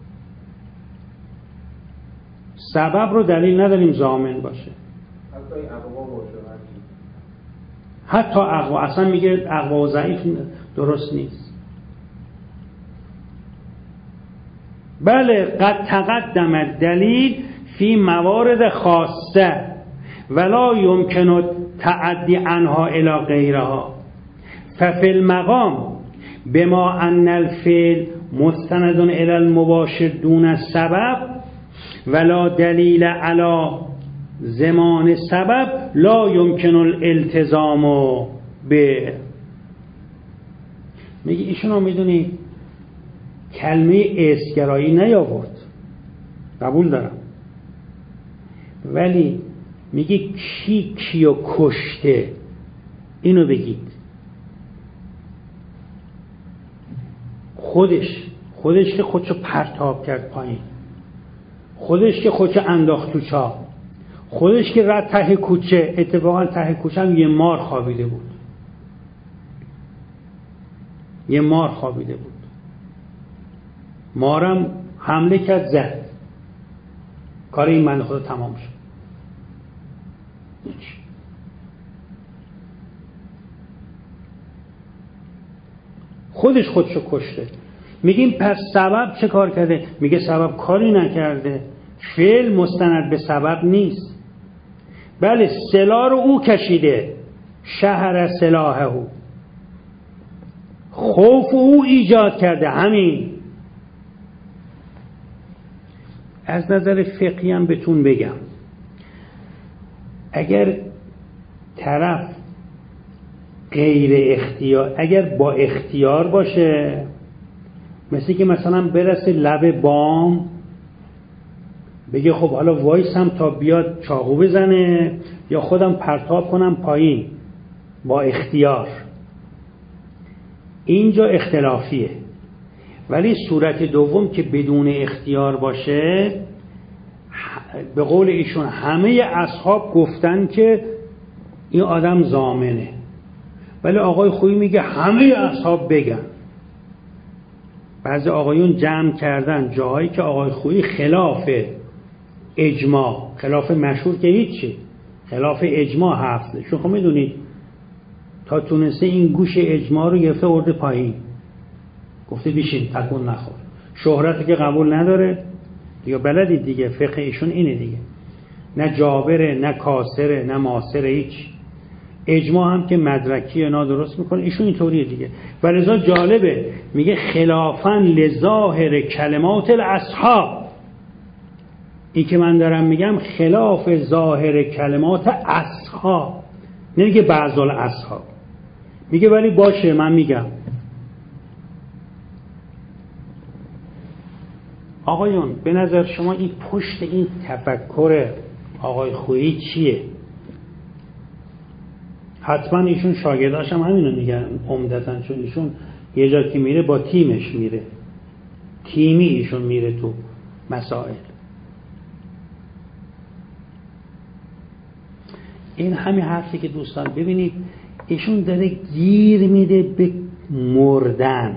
سبب رو دلیل نداریم ضامن باشه. حتی اقوا باشه، حتی اقوا، اصلا میگه اقوا و ضعیف درست نیست. بله قد تقدم دلیل فی موارد خاصه ولا یمکن تعدی عنها الی غیرها ففی المقام بما ان الفعل مستند الی المباشر دون السبب ولا دلیل علی زمان سبب لا یمکن الالتزام به. میگه ایشون میدونی کلمه اسگرایی نیاورد، قبول دارم، ولی میگه کی کیو کشته اینو بگید. خودش خودش که خودشو پرتاب کرد پایین، خودش که خودشو انداخت تو چاه، خودش که رد ته کوچه. اتفاقا ته کوچه هم یه مار خوابیده بود، یه مار خوابیده بود، مارم حمله کرد زد، کار این بنده خدا تمام شد. خودش خودشو کشته. میگیم پس سبب چه کار کرده؟ میگه سبب کاری نکرده، فعل مستند به سبب نیست. بله سلاح رو او کشیده، شهر سلاحه، خوف او ایجاد کرده، همین. از نظر فقهی هم بهتون بگم اگر طرف غیر اختیار، اگر با اختیار باشه، مثل که مثلا برسه لب بام بگه خب حالا وایسم تا بیاد چاقو بزنه یا خودم پرتاب کنم پایین، با اختیار، اینجا اختلافیه. ولی صورت دوم که بدون اختیار باشه، به قول ایشون همه اصحاب گفتن که این آدم ضامنه، ولی آقای خویی میگه همه اصحاب بگن. بعضی آقایون جمع کردن جاهایی که آقای خویی خلافه اجماع، خلاف مشهور که هیچی، خلاف اجماع هفته. شما خب میدونید تا تونسته این گوش اجماع رو گرفته ورده پایین، گفته بیشین تکون نخور. شهرتی که قبول نداره دیگه، بلدید دیگه فقه ایشون اینه دیگه، نه جابره نه کاسره نه ماسره، هیچ. اجماع هم که مدرکی اینا درست میکنه، ایشون اینطوریه دیگه. ولذا جالبه میگه خلافاً لظاهر کلمات الاصحاب، این که من دارم میگم خلاف ظاهر کلمات اصحاب، نمیگه بعض الاصحاب، میگه ولی باشه من میگم. آقایون به نظر شما این پشت این تفکر آقای خویی چیه؟ حتما ایشون شاگرداش هم همینو میگن عمدتاً، چون ایشون یه جا که میره با تیمش میره، تیمی ایشون میره تو مسائل. این همین حرفی که دوستان ببینید ایشون داره گیر میده به مردن.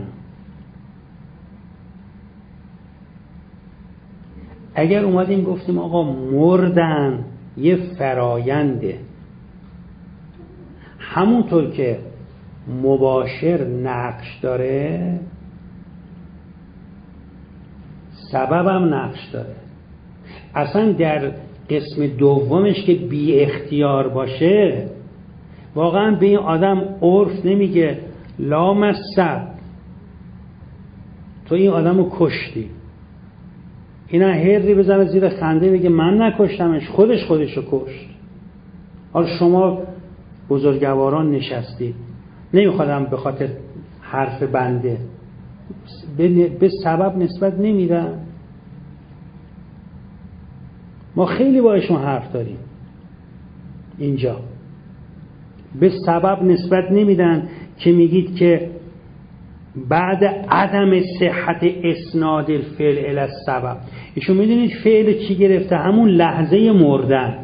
اگر اومدیم گفتیم آقا مردن یه فراینده، همونطور که مباشر نقش داره سبب هم نقش داره. اصلا در قسم دومش که بی اختیار باشه، واقعا به این آدم عرف نمیگه لا مصب، تو این آدم رو کشتی، اینا هری بزنه زیر خنده میگه من نکشتمش، خودش خودش رو کشت. حالا شما بزرگواران نشستید، نمیخوادم به خاطر حرف بنده به سبب نسبت نمیدم. ما خیلی باشون حرف داریم اینجا، به سبب نسبت نمیدن که میگید که بعد عدم صحت اسناد الفعل الی السبب. ایشون میدونید فعل چی گرفته؟ همون لحظه مردن،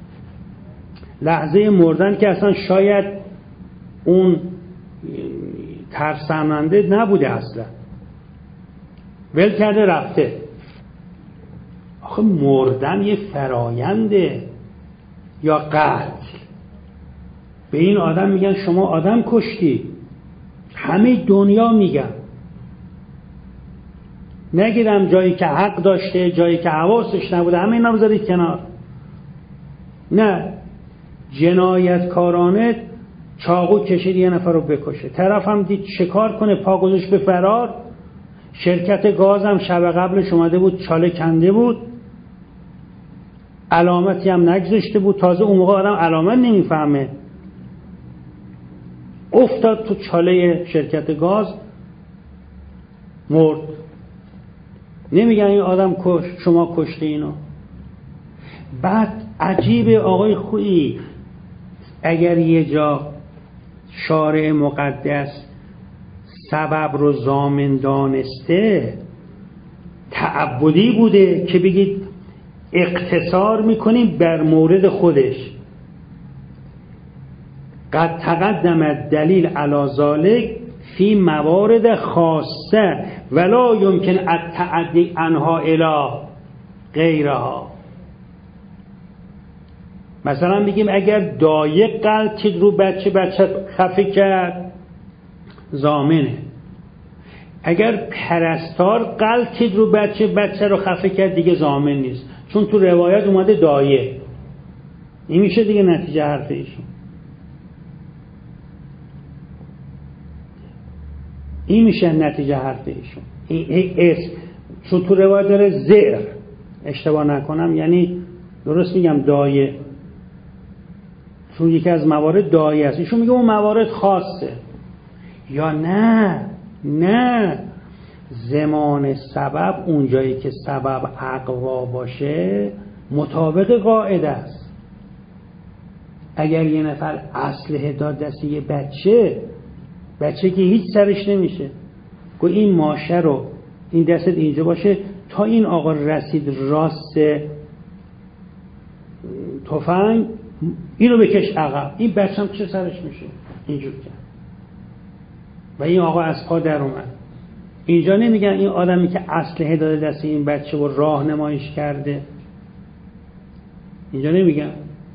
لحظه مردن که اصلا شاید اون ترساننده نبوده، اصلا ول کرده رفته. آخه مردن یه فراینده یا قتل. به این آدم میگن شما آدم کشتی، همه دنیا میگن، نگیرم جایی که حق داشته جایی که حواسش نبوده همه اینا بذارید کنار. نه، جنایتکارانه چاقو کشید یه نفر رو بکشه، طرف هم دید شکار کنه پا گذاشت به فرار، شرکت گاز هم شب قبلش اومده بود چاله کنده بود، علامتی هم نگذاشته بود، تازه اون موقع آدم علامت نمیفهمه، افتاد تو چاله شرکت گاز مرد. نمیگن این آدم کش، شما کشته اینو. بعد عجیب آقای خویی، اگر یه جا شارع مقدس سبب رو ضامن دانسته، تعبدی بوده که بگید اقتصار میکنیم بر مورد خودش، قد تقدم الدلیل علی ذلک فی موارد خاصه ولا یمکن التعدی عنها الی غیرها. مثلا بگیم اگر دایه قلتید رو بچه، بچه خفه کرد ضامنه. اگر پرستار قلتید رو بچه، بچه رو خفه کرد دیگه ضامن نیست، چون تو روایت اومده دایه. این میشه دیگه نتیجه حرف ایشون. این میشه نتیجه حرف ایشون. این اسم چون تو روایت داره زئر، اشتباه نکنم یعنی درست میگم دایه، چون یکی از موارد دایه است. ایشون میگه اون موارد خاصه. یا نه نه زمان سبب اونجایی که سبب اقوا باشه مطابق قاعده است. اگر یه نفر اسلحه داد دست یه بچه، بچه که هیچ سرش نمیشه، گو این ماشه رو این دستت اینجا باشه تا این آقا رسید راست تفنگ اینو بکش عقب، این بچه هم چه سرش میشه؟ اینجور کرد و این آقا از پا در اومد. اینجا نمیگن این آدمی که اسلحه داده دست این بچه و راهنماییش کرده اینجا نمیگم.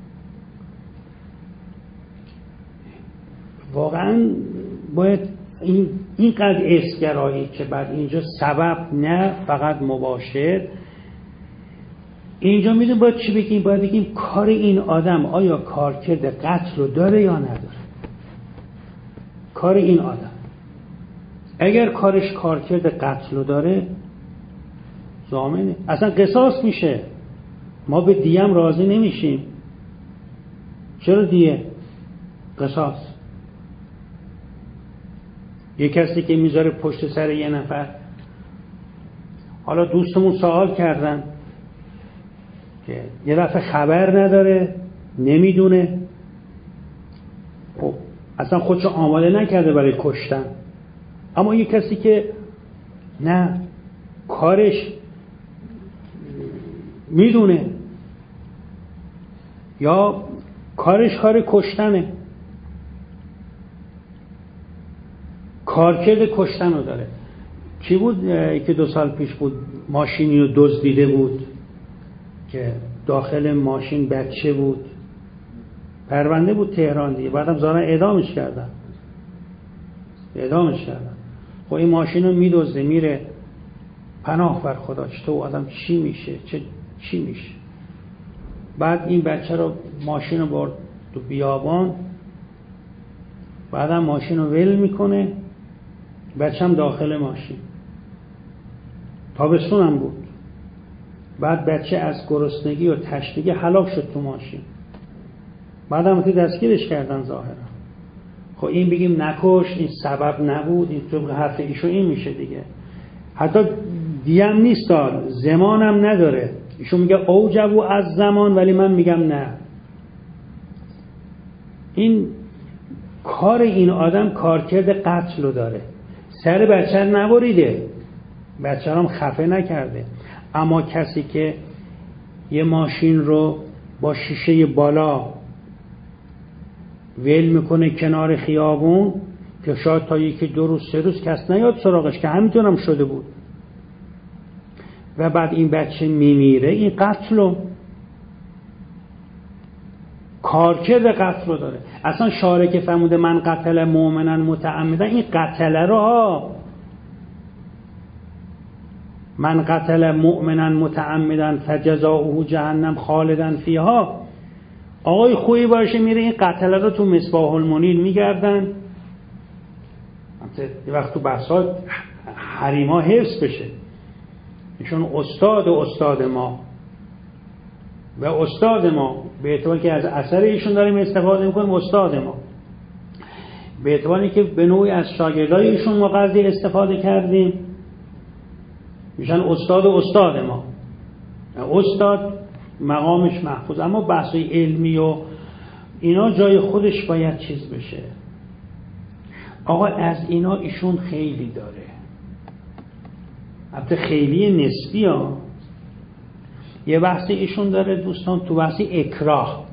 واقعا باید این اینقدر ارث‌گرایی که بعد اینجا سبب نه فقط مباشر، اینجا میدونم باید چی بگیم؟ باید بگیم کار این آدم آیا کارکرد قتل رو داره یا نداره. کار این آدم اگر کارش کارکرد قتل رو داره ضامنه، اصلا قصاص میشه. ما به دیه هم راضی نمیشیم. چرا دیه؟ قصاص. یه کسی که میذاره پشت سر یه نفر، حالا دوستمون سوال کردن که یه دفعه خبر نداره، نمیدونه، خب اصلا خودشو آماده نکرده برای کشتن، اما یه کسی که نه کارش میدونه یا کارش کار کشتنه، کارکرد کشتن رو داره. کی بود که دو سال پیش بود ماشینی رو دزدیده بود که داخل ماشین بچه بود، پرونده بود تهران دیگه، بعدم ظاهرا اعدامش کردن اعدامش کردن خب این ماشین رو میدزده میره، پناه بر خدا تو آدم چی میشه؟ چه چی میشه؟ بعد این بچه رو ماشین رو برد تو بیابان، بعدم ماشین رو ول میکنه، بچه هم داخل ماشین، تابستون هم بود، بعد بچه از گرسنگی و تشنگی هلاک شد تو ماشین، بعدم تو دستگیرش کردن ظاهرا. خب این بگیم نکش، این سبب نبود، این تو حرف ایشو این میشه دیگه. حتی دیم نیست، زمانم نداره. ایشون میگه اوجبو از زمان، ولی من میگم نه، این کار این آدم کارکرد قتل رو داره. سر بچه رو نبریده، بچه رو هم خفه نکرده، اما کسی که یه ماشین رو با شیشه بالا ول میکنه کنار خیابون که شاید تا یکی دو روز سه روز کس نیاد سراغش، که همینطورم شده بود، و بعد این بچه میمیره، این قتل رو کارکرد قتل رو داره. اصلا شارع که فرموده من قتل مؤمنا متعمدا، این قتل رو ها، من قتل مؤمنا متعمدا فجزاؤه جهنم خالدا فیها. آقای خوبی باشه میره این قتل رو تو مصباح المنیر میگردن، یه وقت تو بحثات حریما حفظ بشه، ایشون استاد استاد ما و استاد ما به اعتباری که از اثر ایشون داریم استفاده میکنیم، استاد ما به اعتباری که به نوعی از شاگردای ایشون ما قضی استفاده کردیم، میشن استاد استاد ما. استاد مقامش محفوظ، اما بحثای علمی و اینا جای خودش باید چیز بشه. آقا از اینا ایشون خیلی داره، البته خیلی نسبی ها. یه بحثی ایشون داره دوستان تو بحثی اکراه،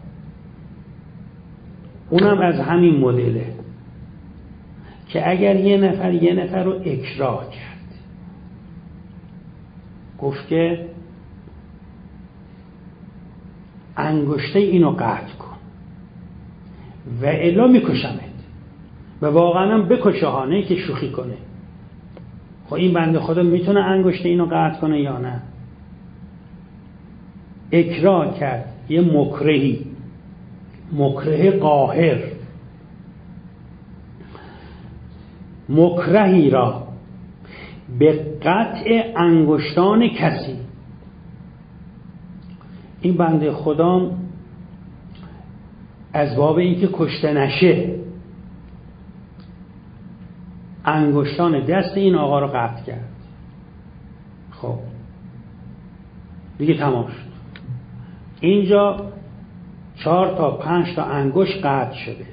اونم از همین مدله که اگر یه نفر یه نفر رو اکراه کرد، گفت که انگشته اینو قطع کن و الا میکشمت، و واقعا هم بکشه ها، نه که شوخی کنه. خب این بنده خدا میتونه انگشته اینو قطع کنه یا نه؟ اکراه کرد یه مکرهی، مکره قاهر، مکرهی را به قطع انگشتان کسی. این بنده خدا از باب اینکه کشته نشه انگشتان دست این آقا رو قطع کرد. خب دیگه تمام شد. اینجا چهار تا پنج تا انگشت قطع شده.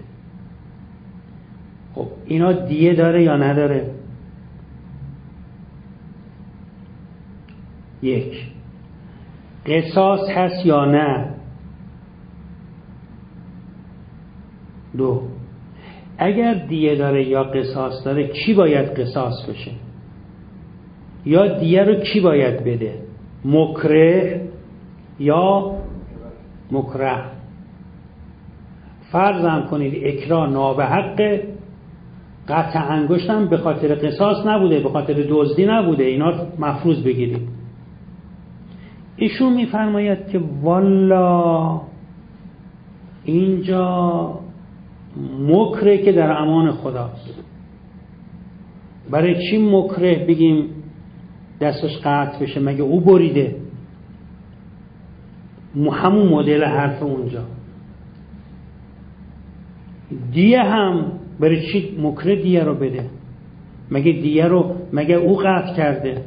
خب اینا دیه داره یا نداره؟ یک، قصاص هست یا نه؟ دو، اگر دیه داره یا قصاص داره کی باید قصاص بشه؟ یا دیه رو کی باید بده؟ مکره یا مکره. فرضم کنید اکراه نابحق، قطع انگشت هم به خاطر قصاص نبوده، به خاطر دزدی نبوده، اینا مفروض بگیرید. ایشون میفرماید که والا اینجا مکره که در امان خداست. برای چی مکره بگیم دستش قطع بشه؟ مگه او بریده؟ همون مدل حرف اونجا. دیه هم برای چی مکره دیه رو بده؟ مگه دیه رو مگه او قطع کرده؟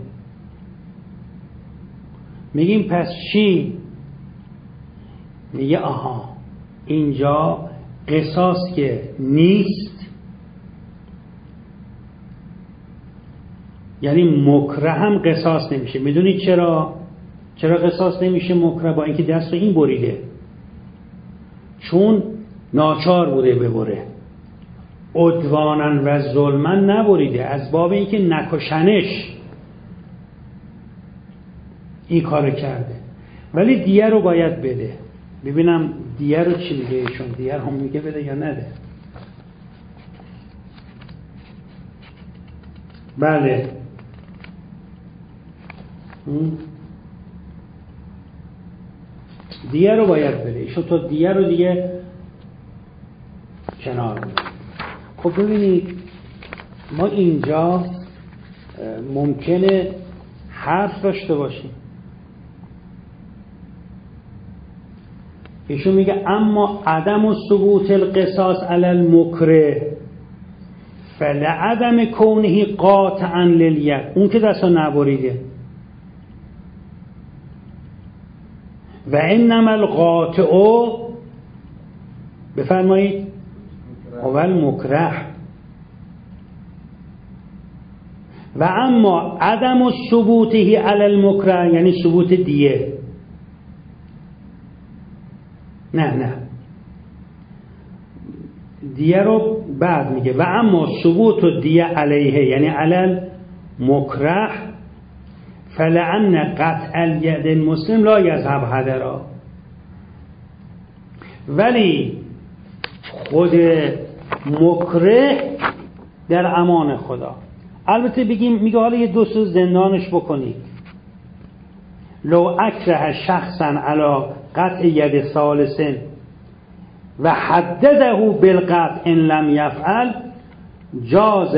میگیم پس چی؟ میگه آها اینجا قصاص که نیست، یعنی مکره هم قصاص نمیشه. میدونید چرا؟ چرا قصاص نمیشه مکره؟ با اینکه دست این بریده، چون ناچار بوده ببره، عدوانا و ظلما نبریده، از باب اینکه نکشنش این کار کرده، ولی دیه رو باید بده. ببینم دیه رو چی میگه ایشون، دیه هم میگه بده یا نده. بله دیه رو باید بده ایشون، تو دیه رو دیگه کنار میده. خب ببینید ما اینجا ممکنه حرف داشته باشیم. ایشون میگه اما عدم و ثبوت القصاص علی المکره فلعدم کونه قاطعا للید، اون که دستو نبریده، و انما القاطع بفرمایید اول مکره، و اما عدم ثبوته علی المکره یعنی ثبوت دیه. نه نه دیه رو بعد میگه و اما ثبوت دیه علیه یعنی علی المکره فلعن قطع الید المسلم لا یذهب هدرا، ولی خود مکره در امان خدا. البته بگیم میگه حالا یه دو سه زندانش بکنید، لو اکره شخصا علی قطع ید ثالث و حدده بالقطع ان لم یفعل جاز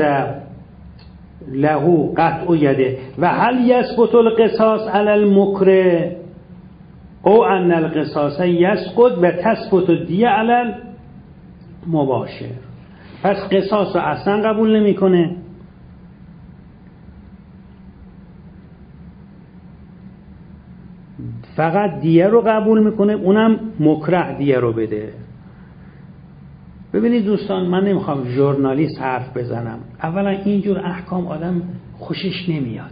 له قطع یده و هل یثبت القصاص علی المکره او ان القصاص یسقط و تثبت الدیه علی المباشر. پس قصاص رو اصلا قبول نمیکنه، فقط دیه رو قبول میکنه، اونم مکره دیه رو بده. ببینید دوستان، من نمیخوام ژورنالیست حرف بزنم، اولا اینجور احکام آدم خوشش نمیاد،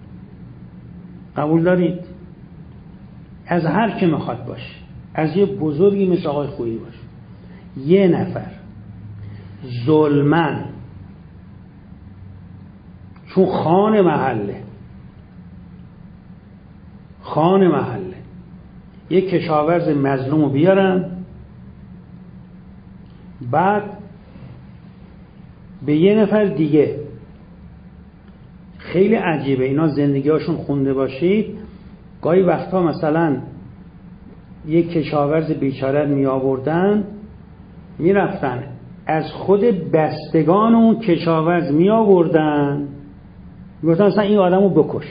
قبول دارید؟ از هر که میخواد باشه، از یه بزرگی مثل آقای خویی باشه، یه نفر ظلمن چون خان محله خان محله یک کشاورز مظلومو بیارن، بعد به یه نفر دیگه، خیلی عجیبه اینا زندگیاشون خونده باشید، گاهی وقتا مثلا یک کشاورز بیچاره می آوردن می رفتن از خود بستگان اون کشاورز می آوردن می گفتن مثلا این آدمو بکش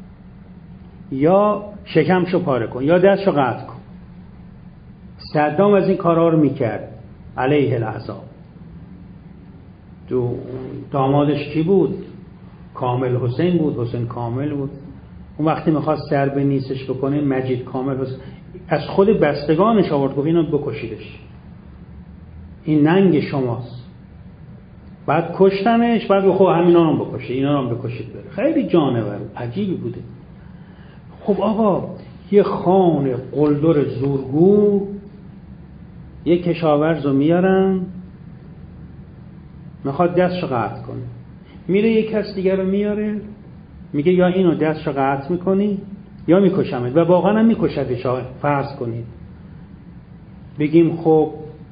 یا شکمشو پاره کن یا دستشو قطع کن. صدام از این کارها رو میکرد علیه العذاب. تو دامادش کی بود؟ کامل حسین بود، حسین کامل بود. اون وقتی میخواست سر به نیستش بکنه مجید کامل حسین از خود بستگانش آورد گفت اینو بکشیدش، این ننگ شماست. بعد کشتنش، بعد خب همینا رو بکشید، اینا رو بکشید بره. خیلی جانور عجیبی بوده. خب آقا یه خان قلدر زورگو یه کشاورز رو میارن میخواد دستشو قطع کنه، میره یک کس دیگر رو میاره میگه یا اینو دستشو قطع میکنی یا میکشمت، و واقعا هم میکشدش. فرض کنید بگیم خب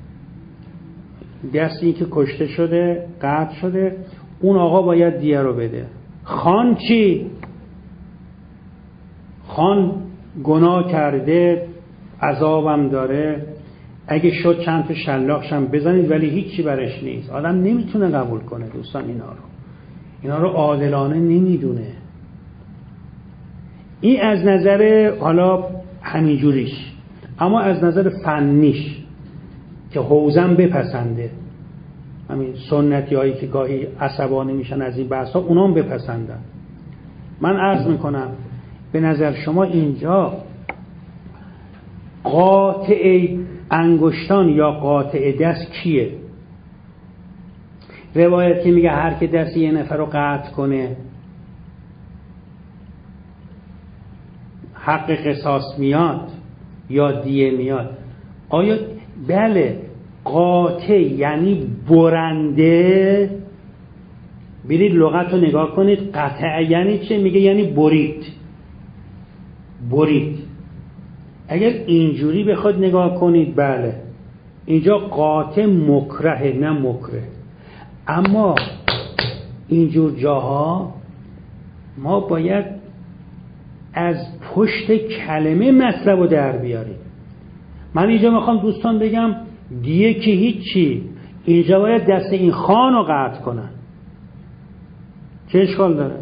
دستی که کشته شده قطع شده اون آقا باید دیه رو بده. خان چی؟ خان گناه کرده، عذابم داره، اگه شد چند تا شلاقشم بزنید ولی هیچی برش نیست. آدم نمیتونه قبول کنه دوستان اینا رو، اینا رو عادلانه نمیدونه. این از نظر حالا همینجوریش، اما از نظر فنیش که حوزم بپسنده، همین سنتی هایی که گاهی عصبانی میشن از این بحث ها اونام بپسندن. من عرض میکنم به نظر شما اینجا قاطع انگشتان یا قاطع دست کیه؟ روایت که میگه هر که دست یه نفر رو قطع کنه حق قصاص میاد یا دیه میاد. آیا بله قاطع یعنی برنده؟ برید لغت رو نگاه کنید. قطع یعنی چه؟ میگه یعنی برید برید. اگر اینجوری بخواد نگاه کنید بله اینجا قاطع مکره نه مکره. اما اینجور جاها ما باید از پشت کلمه مطلب رو در بیاریم. من اینجا میخوام دوستان بگم دیگه که هیچی، اینجا باید دست این خان رو قطع کنن. چه اشکال داره؟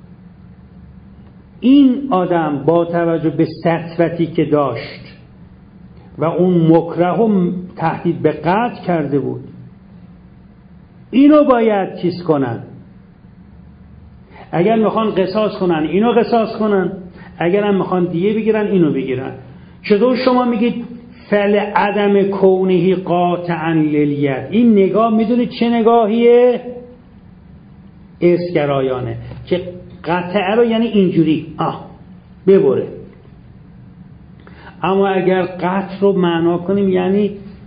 این آدم با توجه به سطوتی که داشت و اون مکره و تهدید به قتل کرده بود، اینو باید چیز کنن. اگر میخوان قصاص کنن اینو قصاص کنن، اگر هم میخوان دیه بگیرن اینو بگیرن. چطور شما میگید فعل عدم کونهی قاطعا لیلیت؟ این نگاه میدونید چه نگاهیه؟ اسگرایانه که قطعه رو یعنی اینجوری آه ببره. اما اگر قطع رو معنا کنیم یعنی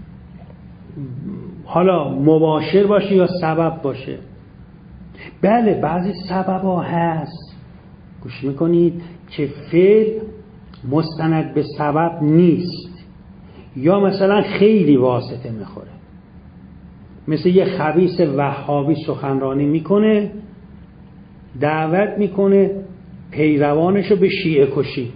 حالا مباشر باشه یا سبب باشه. بله بعضی سبب ها هست گوش میکنید که فعل مستند به سبب نیست یا مثلا خیلی واسطه میخوره. مثل یه خبیث وهابی سخنرانی میکنه، دعوت میکنه پیروانشو به شیعه کشی.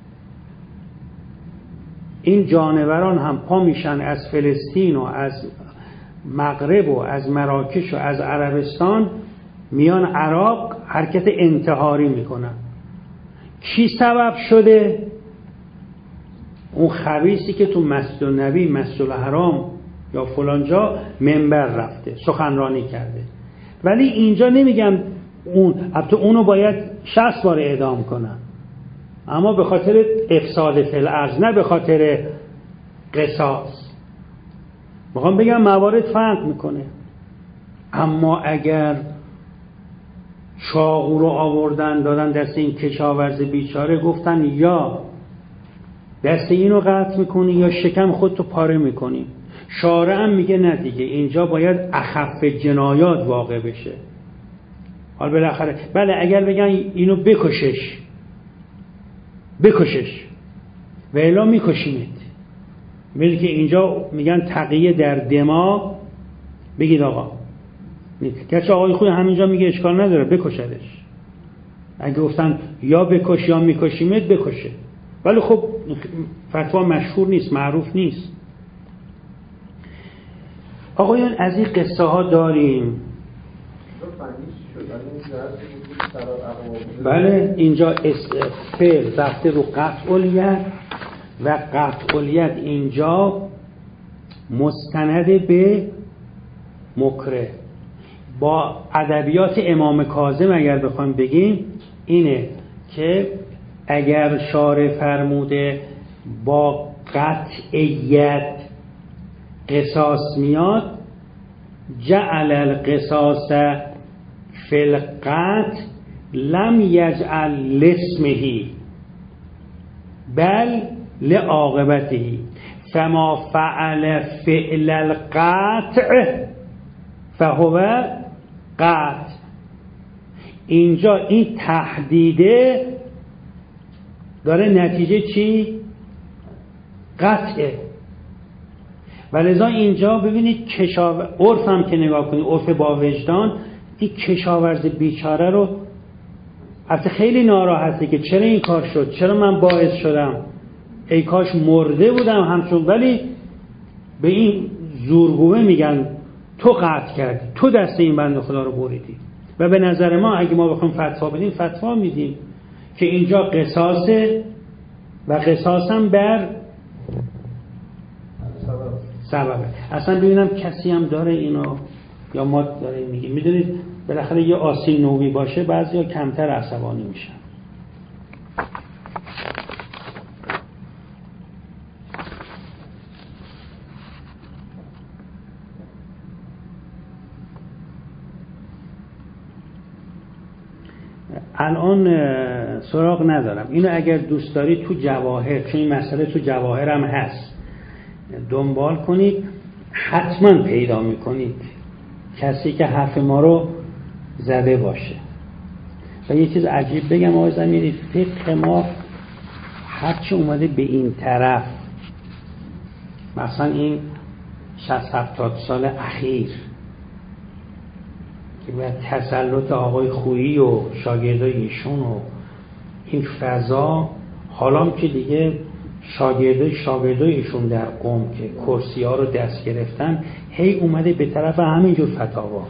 این جانوران هم پا میشن از فلسطین و از مغرب و از مراکش و از عربستان میان عراق حرکت انتحاری میکنن. کی سبب شده؟ اون خبیثی که تو مسجد نبی، مسجد الحرام یا فلان جا منبر رفته سخنرانی کرده. ولی اینجا نمیگم اون، البته اونو باید شصت بار اعدام کنن، اما به خاطر افساد فی الارض نه به خاطر قصاص. میخوام بگم موارد فرق میکنه. اما اگر چاقو رو آوردن دادن دست این کشاورز بیچاره، گفتن یا دست اینو قطع میکنی یا شکم خودتو پاره میکنی، شارع هم میگه نه دیگه اینجا باید اخف جنایات واقع بشه. حال بالاخره بله اگر بگن اینو بکشش بکشش و الا میکشیمت، میگه که اینجا میگن تقیه در دماغ، بگید آقا گرچه آقای خوی همینجا میگه اشکال نداره بکشدش. اگه گفتن یا بکش یا میکشیمت بکشه، ولی خب فتوا مشهور نیست، معروف نیست. آقایان از این قصه ها داریم. بله اینجا فعل رفته رو قطعیت و قطعیت اینجا مستند به مکره. با ادبیات امام کاظم اگر بخوایم بگیم اینه که اگر شارع فرموده با قطعیت قصاص میاد، جعل القصاص فی القطع لم یجعل لاسمه بل لعاقبته فما فعل فعل القطع فهو قطع. اینجا این تحدیده داره نتیجه چی؟ قطعه. و لذا اینجا ببینید کشاورز، عرف هم که نگاه کنید، عرف با وجدان، این کشاورز بیچاره رو البته خیلی ناراحته که چرا این کار شد، چرا من باعث شدم، ای کاش مرده بودم همچون، ولی به این زورگوه میگن تو قطع کردی، تو دست این بنده خدا رو بریدی. و به نظر ما اگه ما بخوایم فتوا بدیم، فتوا میدیم که اینجا قصاصه و قصاص هم بر سببه. اصلا ببینم کسی هم داره اینو یا ما داره میگه. میدونید بالاخره یه آسیب نوعی باشه بعضیا کمتر عصبانی میشن. الان سراغ ندارم اینو، اگر دوست دارید تو جواهر، چون این مسئله تو جواهر هم هست، دنبال کنید حتما پیدا میکنید کسی که حرف ما رو زده باشه. و یه چیز عجیب بگم آقای ضمیری، فقه ما هرچی اومده به این طرف، مثلا این شصت هفتاد سال اخیر که باید تسلط آقای خویی و شاگردای ایشون و این فضا، حالا که دیگه شاگردای شاگردای ایشون در قم که کرسی ها رو دست گرفتن، هی اومده به طرف همینجور فتاوا،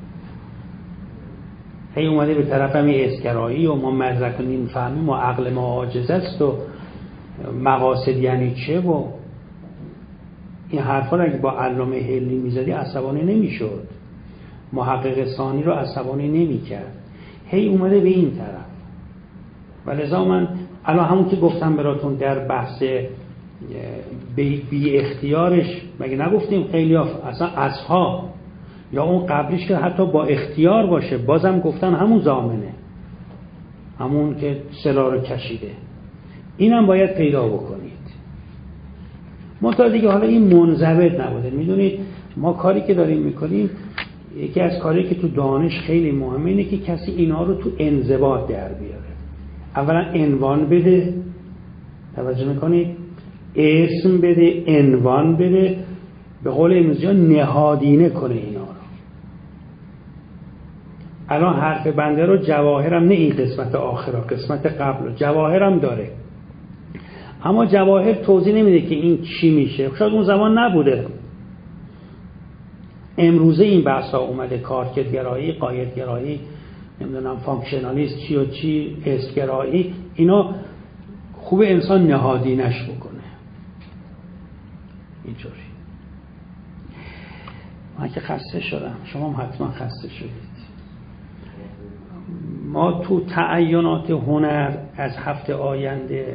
هی اومده به طرف همین اسکرایی و ما مدرک نیم فهمیم و عقل ما عاجز است و مقاصد یعنی چه و این حرفا رو اگه با علامه حلی میزدی عصبانی نمیشد، محقق ثانی رو عصبانی نمیکرد، هی اومده به این طرف. ولذا من الان همون که گفتم براتون در بحث بی, بی اختیارش، مگه نگفتیم خیلی اصلا اصحاب یا اون قبلیش که حتی با اختیار باشه بازم گفتن همون ضامنه، همون که سلاح رو کشیده، اینم باید پیدا بکنید. منتها دیگه حالا این منضبط نبوده. میدونید ما کاری که داریم میکنیم، یکی از کاری که تو دانش خیلی مهمه اینه که کسی اینا رو تو انضباط در بیاره. اولا عنوان بده، توجه میکنید، اسم بده، عنوان بده، به قول امروزی ها نهادینه کنه اینا رو. الان حرف بنده رو جواهرم، نه این قسمت آخر، قسمت قبل جواهرم داره، اما جواهر توضیح نمیده که این چی میشه. شاید اون زمان نبوده، امروزه این بحث ها اومده، کارکردگرایی، قایدگرایی، نمیدونم فانکشنالیست چی و چی، اسگرایی، اینا خوب انسان نهادینش بکنه اینجوری. من که خسته شدم، شما هم حتما خسته شدید. ما تو تعینات هنر از هفته آینده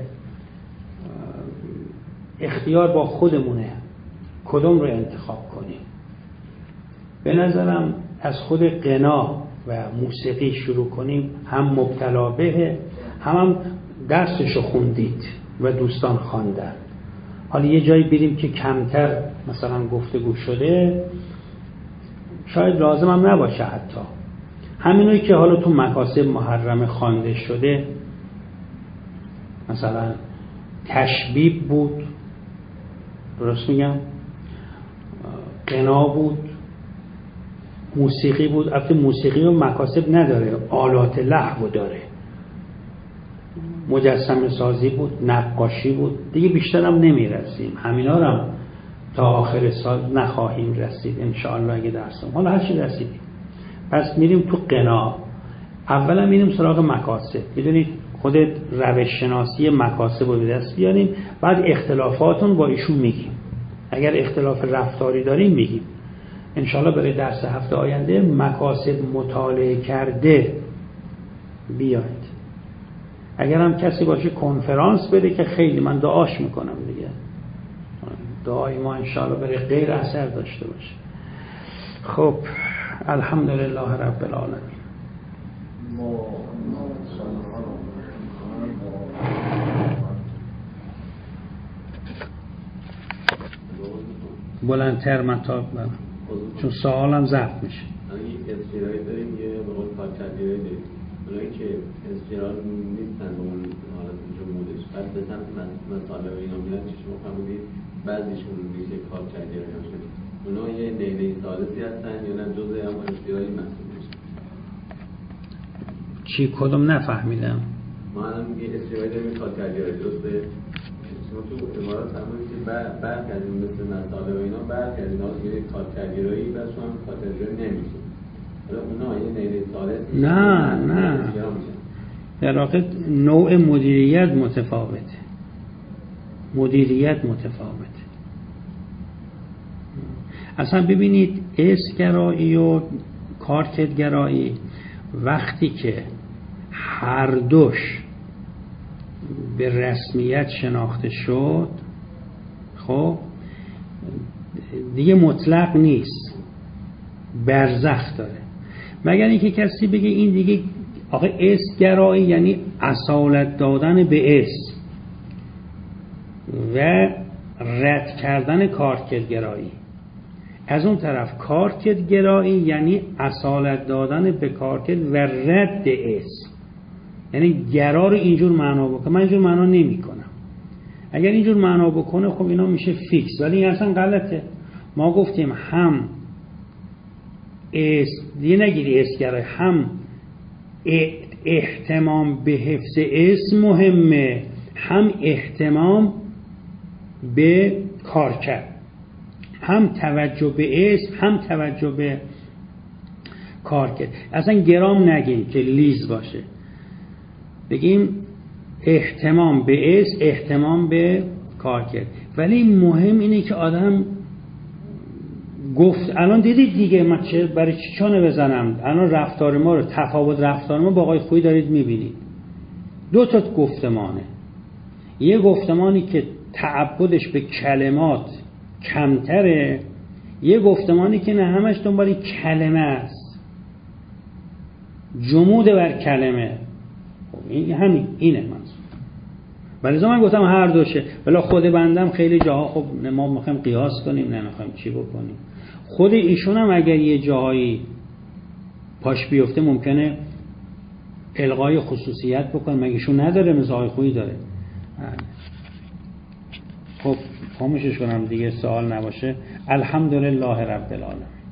اختیار با خودمونه کدوم رو انتخاب کنیم. به نظرم از خود غنا و موسیقی شروع کنیم، هم مبتلا به، هم, هم درسشو خوندید و دوستان خواندن. حالا یه جایی بریم که کمتر مثلا گفتگو شده، شاید لازم هم نباشه، حتی همینوی که حالا تو مکاسب محرم خوانده شده، مثلا تشبیب بود، درست میگم، غنا بود، موسیقی بود. البته موسیقی و مکاسب نداره، آلات لهو داره، مجسمه سازی بود، نقاشی بود، دیگه بیشتر هم نمیرسیم، همینا رو هم تا آخر سال نخواهیم رسید انشاءالله اگه درسم. حالا هر چی رسیدیم، پس میریم تو غنا. اولا میریم سراغ مکاسب. میدونید خودت روش شناسی مکاسب رو به دست بیاریم، بعد اختلافاتون با ایشون میگیم، اگر اختلاف رفتاری داریم میگیم. انشاءالله برای درس هفته آینده مکاسب مطالعه کرده بیاید. اگر هم کسی باشه کنفرانس بده که خیلی من دعاش میکنم دیگه، دعای ما انشاءالله برای غیر اثر داشته باشه. خب الحمدلله رب العالمین. بلندتر من تا برم چون سوالم ضبط میشه. یک استیرایی داریم، یه به قول پاکترگیری داریم، اونایی که استیرال نیستن به اون حالت جمودش، بعد به سمت مسائل و اینا میرن، چی شما فرمودید بعضیشون میشه کار کردی یا نمیشه اونا یه نیله ثالثی هستن یا نه جزء هم اختیاری محسوب میشه؟ چی کدوم نفهمیدم؟ ما الان میگه استیوایی داریم کار کردی یا درسته؟ شما تو امارات فرمودید که بعد کردیم مثل مسائل و اینا بعد کردیم یه کار کردی رایی بعد شما هم کار کردی رایی نمیشه حالا اونا یه نیله ثالثی نه نه در واقع نوع مدیریت متفاوته مدیریت متفاوته اصلا ببینید اسگرایی و کارکردگرایی وقتی که هر دوش به رسمیت شناخته شد خب دیگه مطلق نیست برزخ داره مگر اینکه کسی بگه این دیگه آخه اسگرایی یعنی اصالت دادن به اسم و رد کردن کارکردگرایی از اون طرف کارکردگرایی یعنی اصالت دادن به کارکرد و رد اسم یعنی گرا رو اینجور معنا بکنه من اینجور معنا نمی کنم اگر اینجور معنا بکنه خب اینا میشه فیکس ولی این اصلا غلطه ما گفتیم هم اسم دیگه نگیری اسگرایی هم اهتمام به حفظ اسم مهمه هم اهتمام به کارکرد هم توجه به اسم هم توجه به کارکرد اصلا گرام نگیم که لیز باشه بگیم اهتمام به اسم اهتمام به کارکرد ولی مهم اینه که آدم گفت الان دیدید دیگه من چه برای چی چانه بزنم الان رفتار ما رو تفاوت رفتار ما با آقای خویی دارید میبینید دو تا گفتمانه یه گفتمانی که تعبدش به کلمات کمتره یه گفتمانی که نه همش دنبال کلمه است جمود بر کلمه این همین اینه منظور ولی من گفتم هر دوشه ولی خود بندم خیلی جاها خب ما میخوایم قیاس کنیم نمیخوایم چی بکنیم خود ایشون هم اگر یه جایی پاش بیفته ممکنه الغای خصوصیت بکنه مگه ایشون نداره مثل آقای خویی داره خب خاموشش کنم دیگه سوال نباشه الحمدلله رب العالمین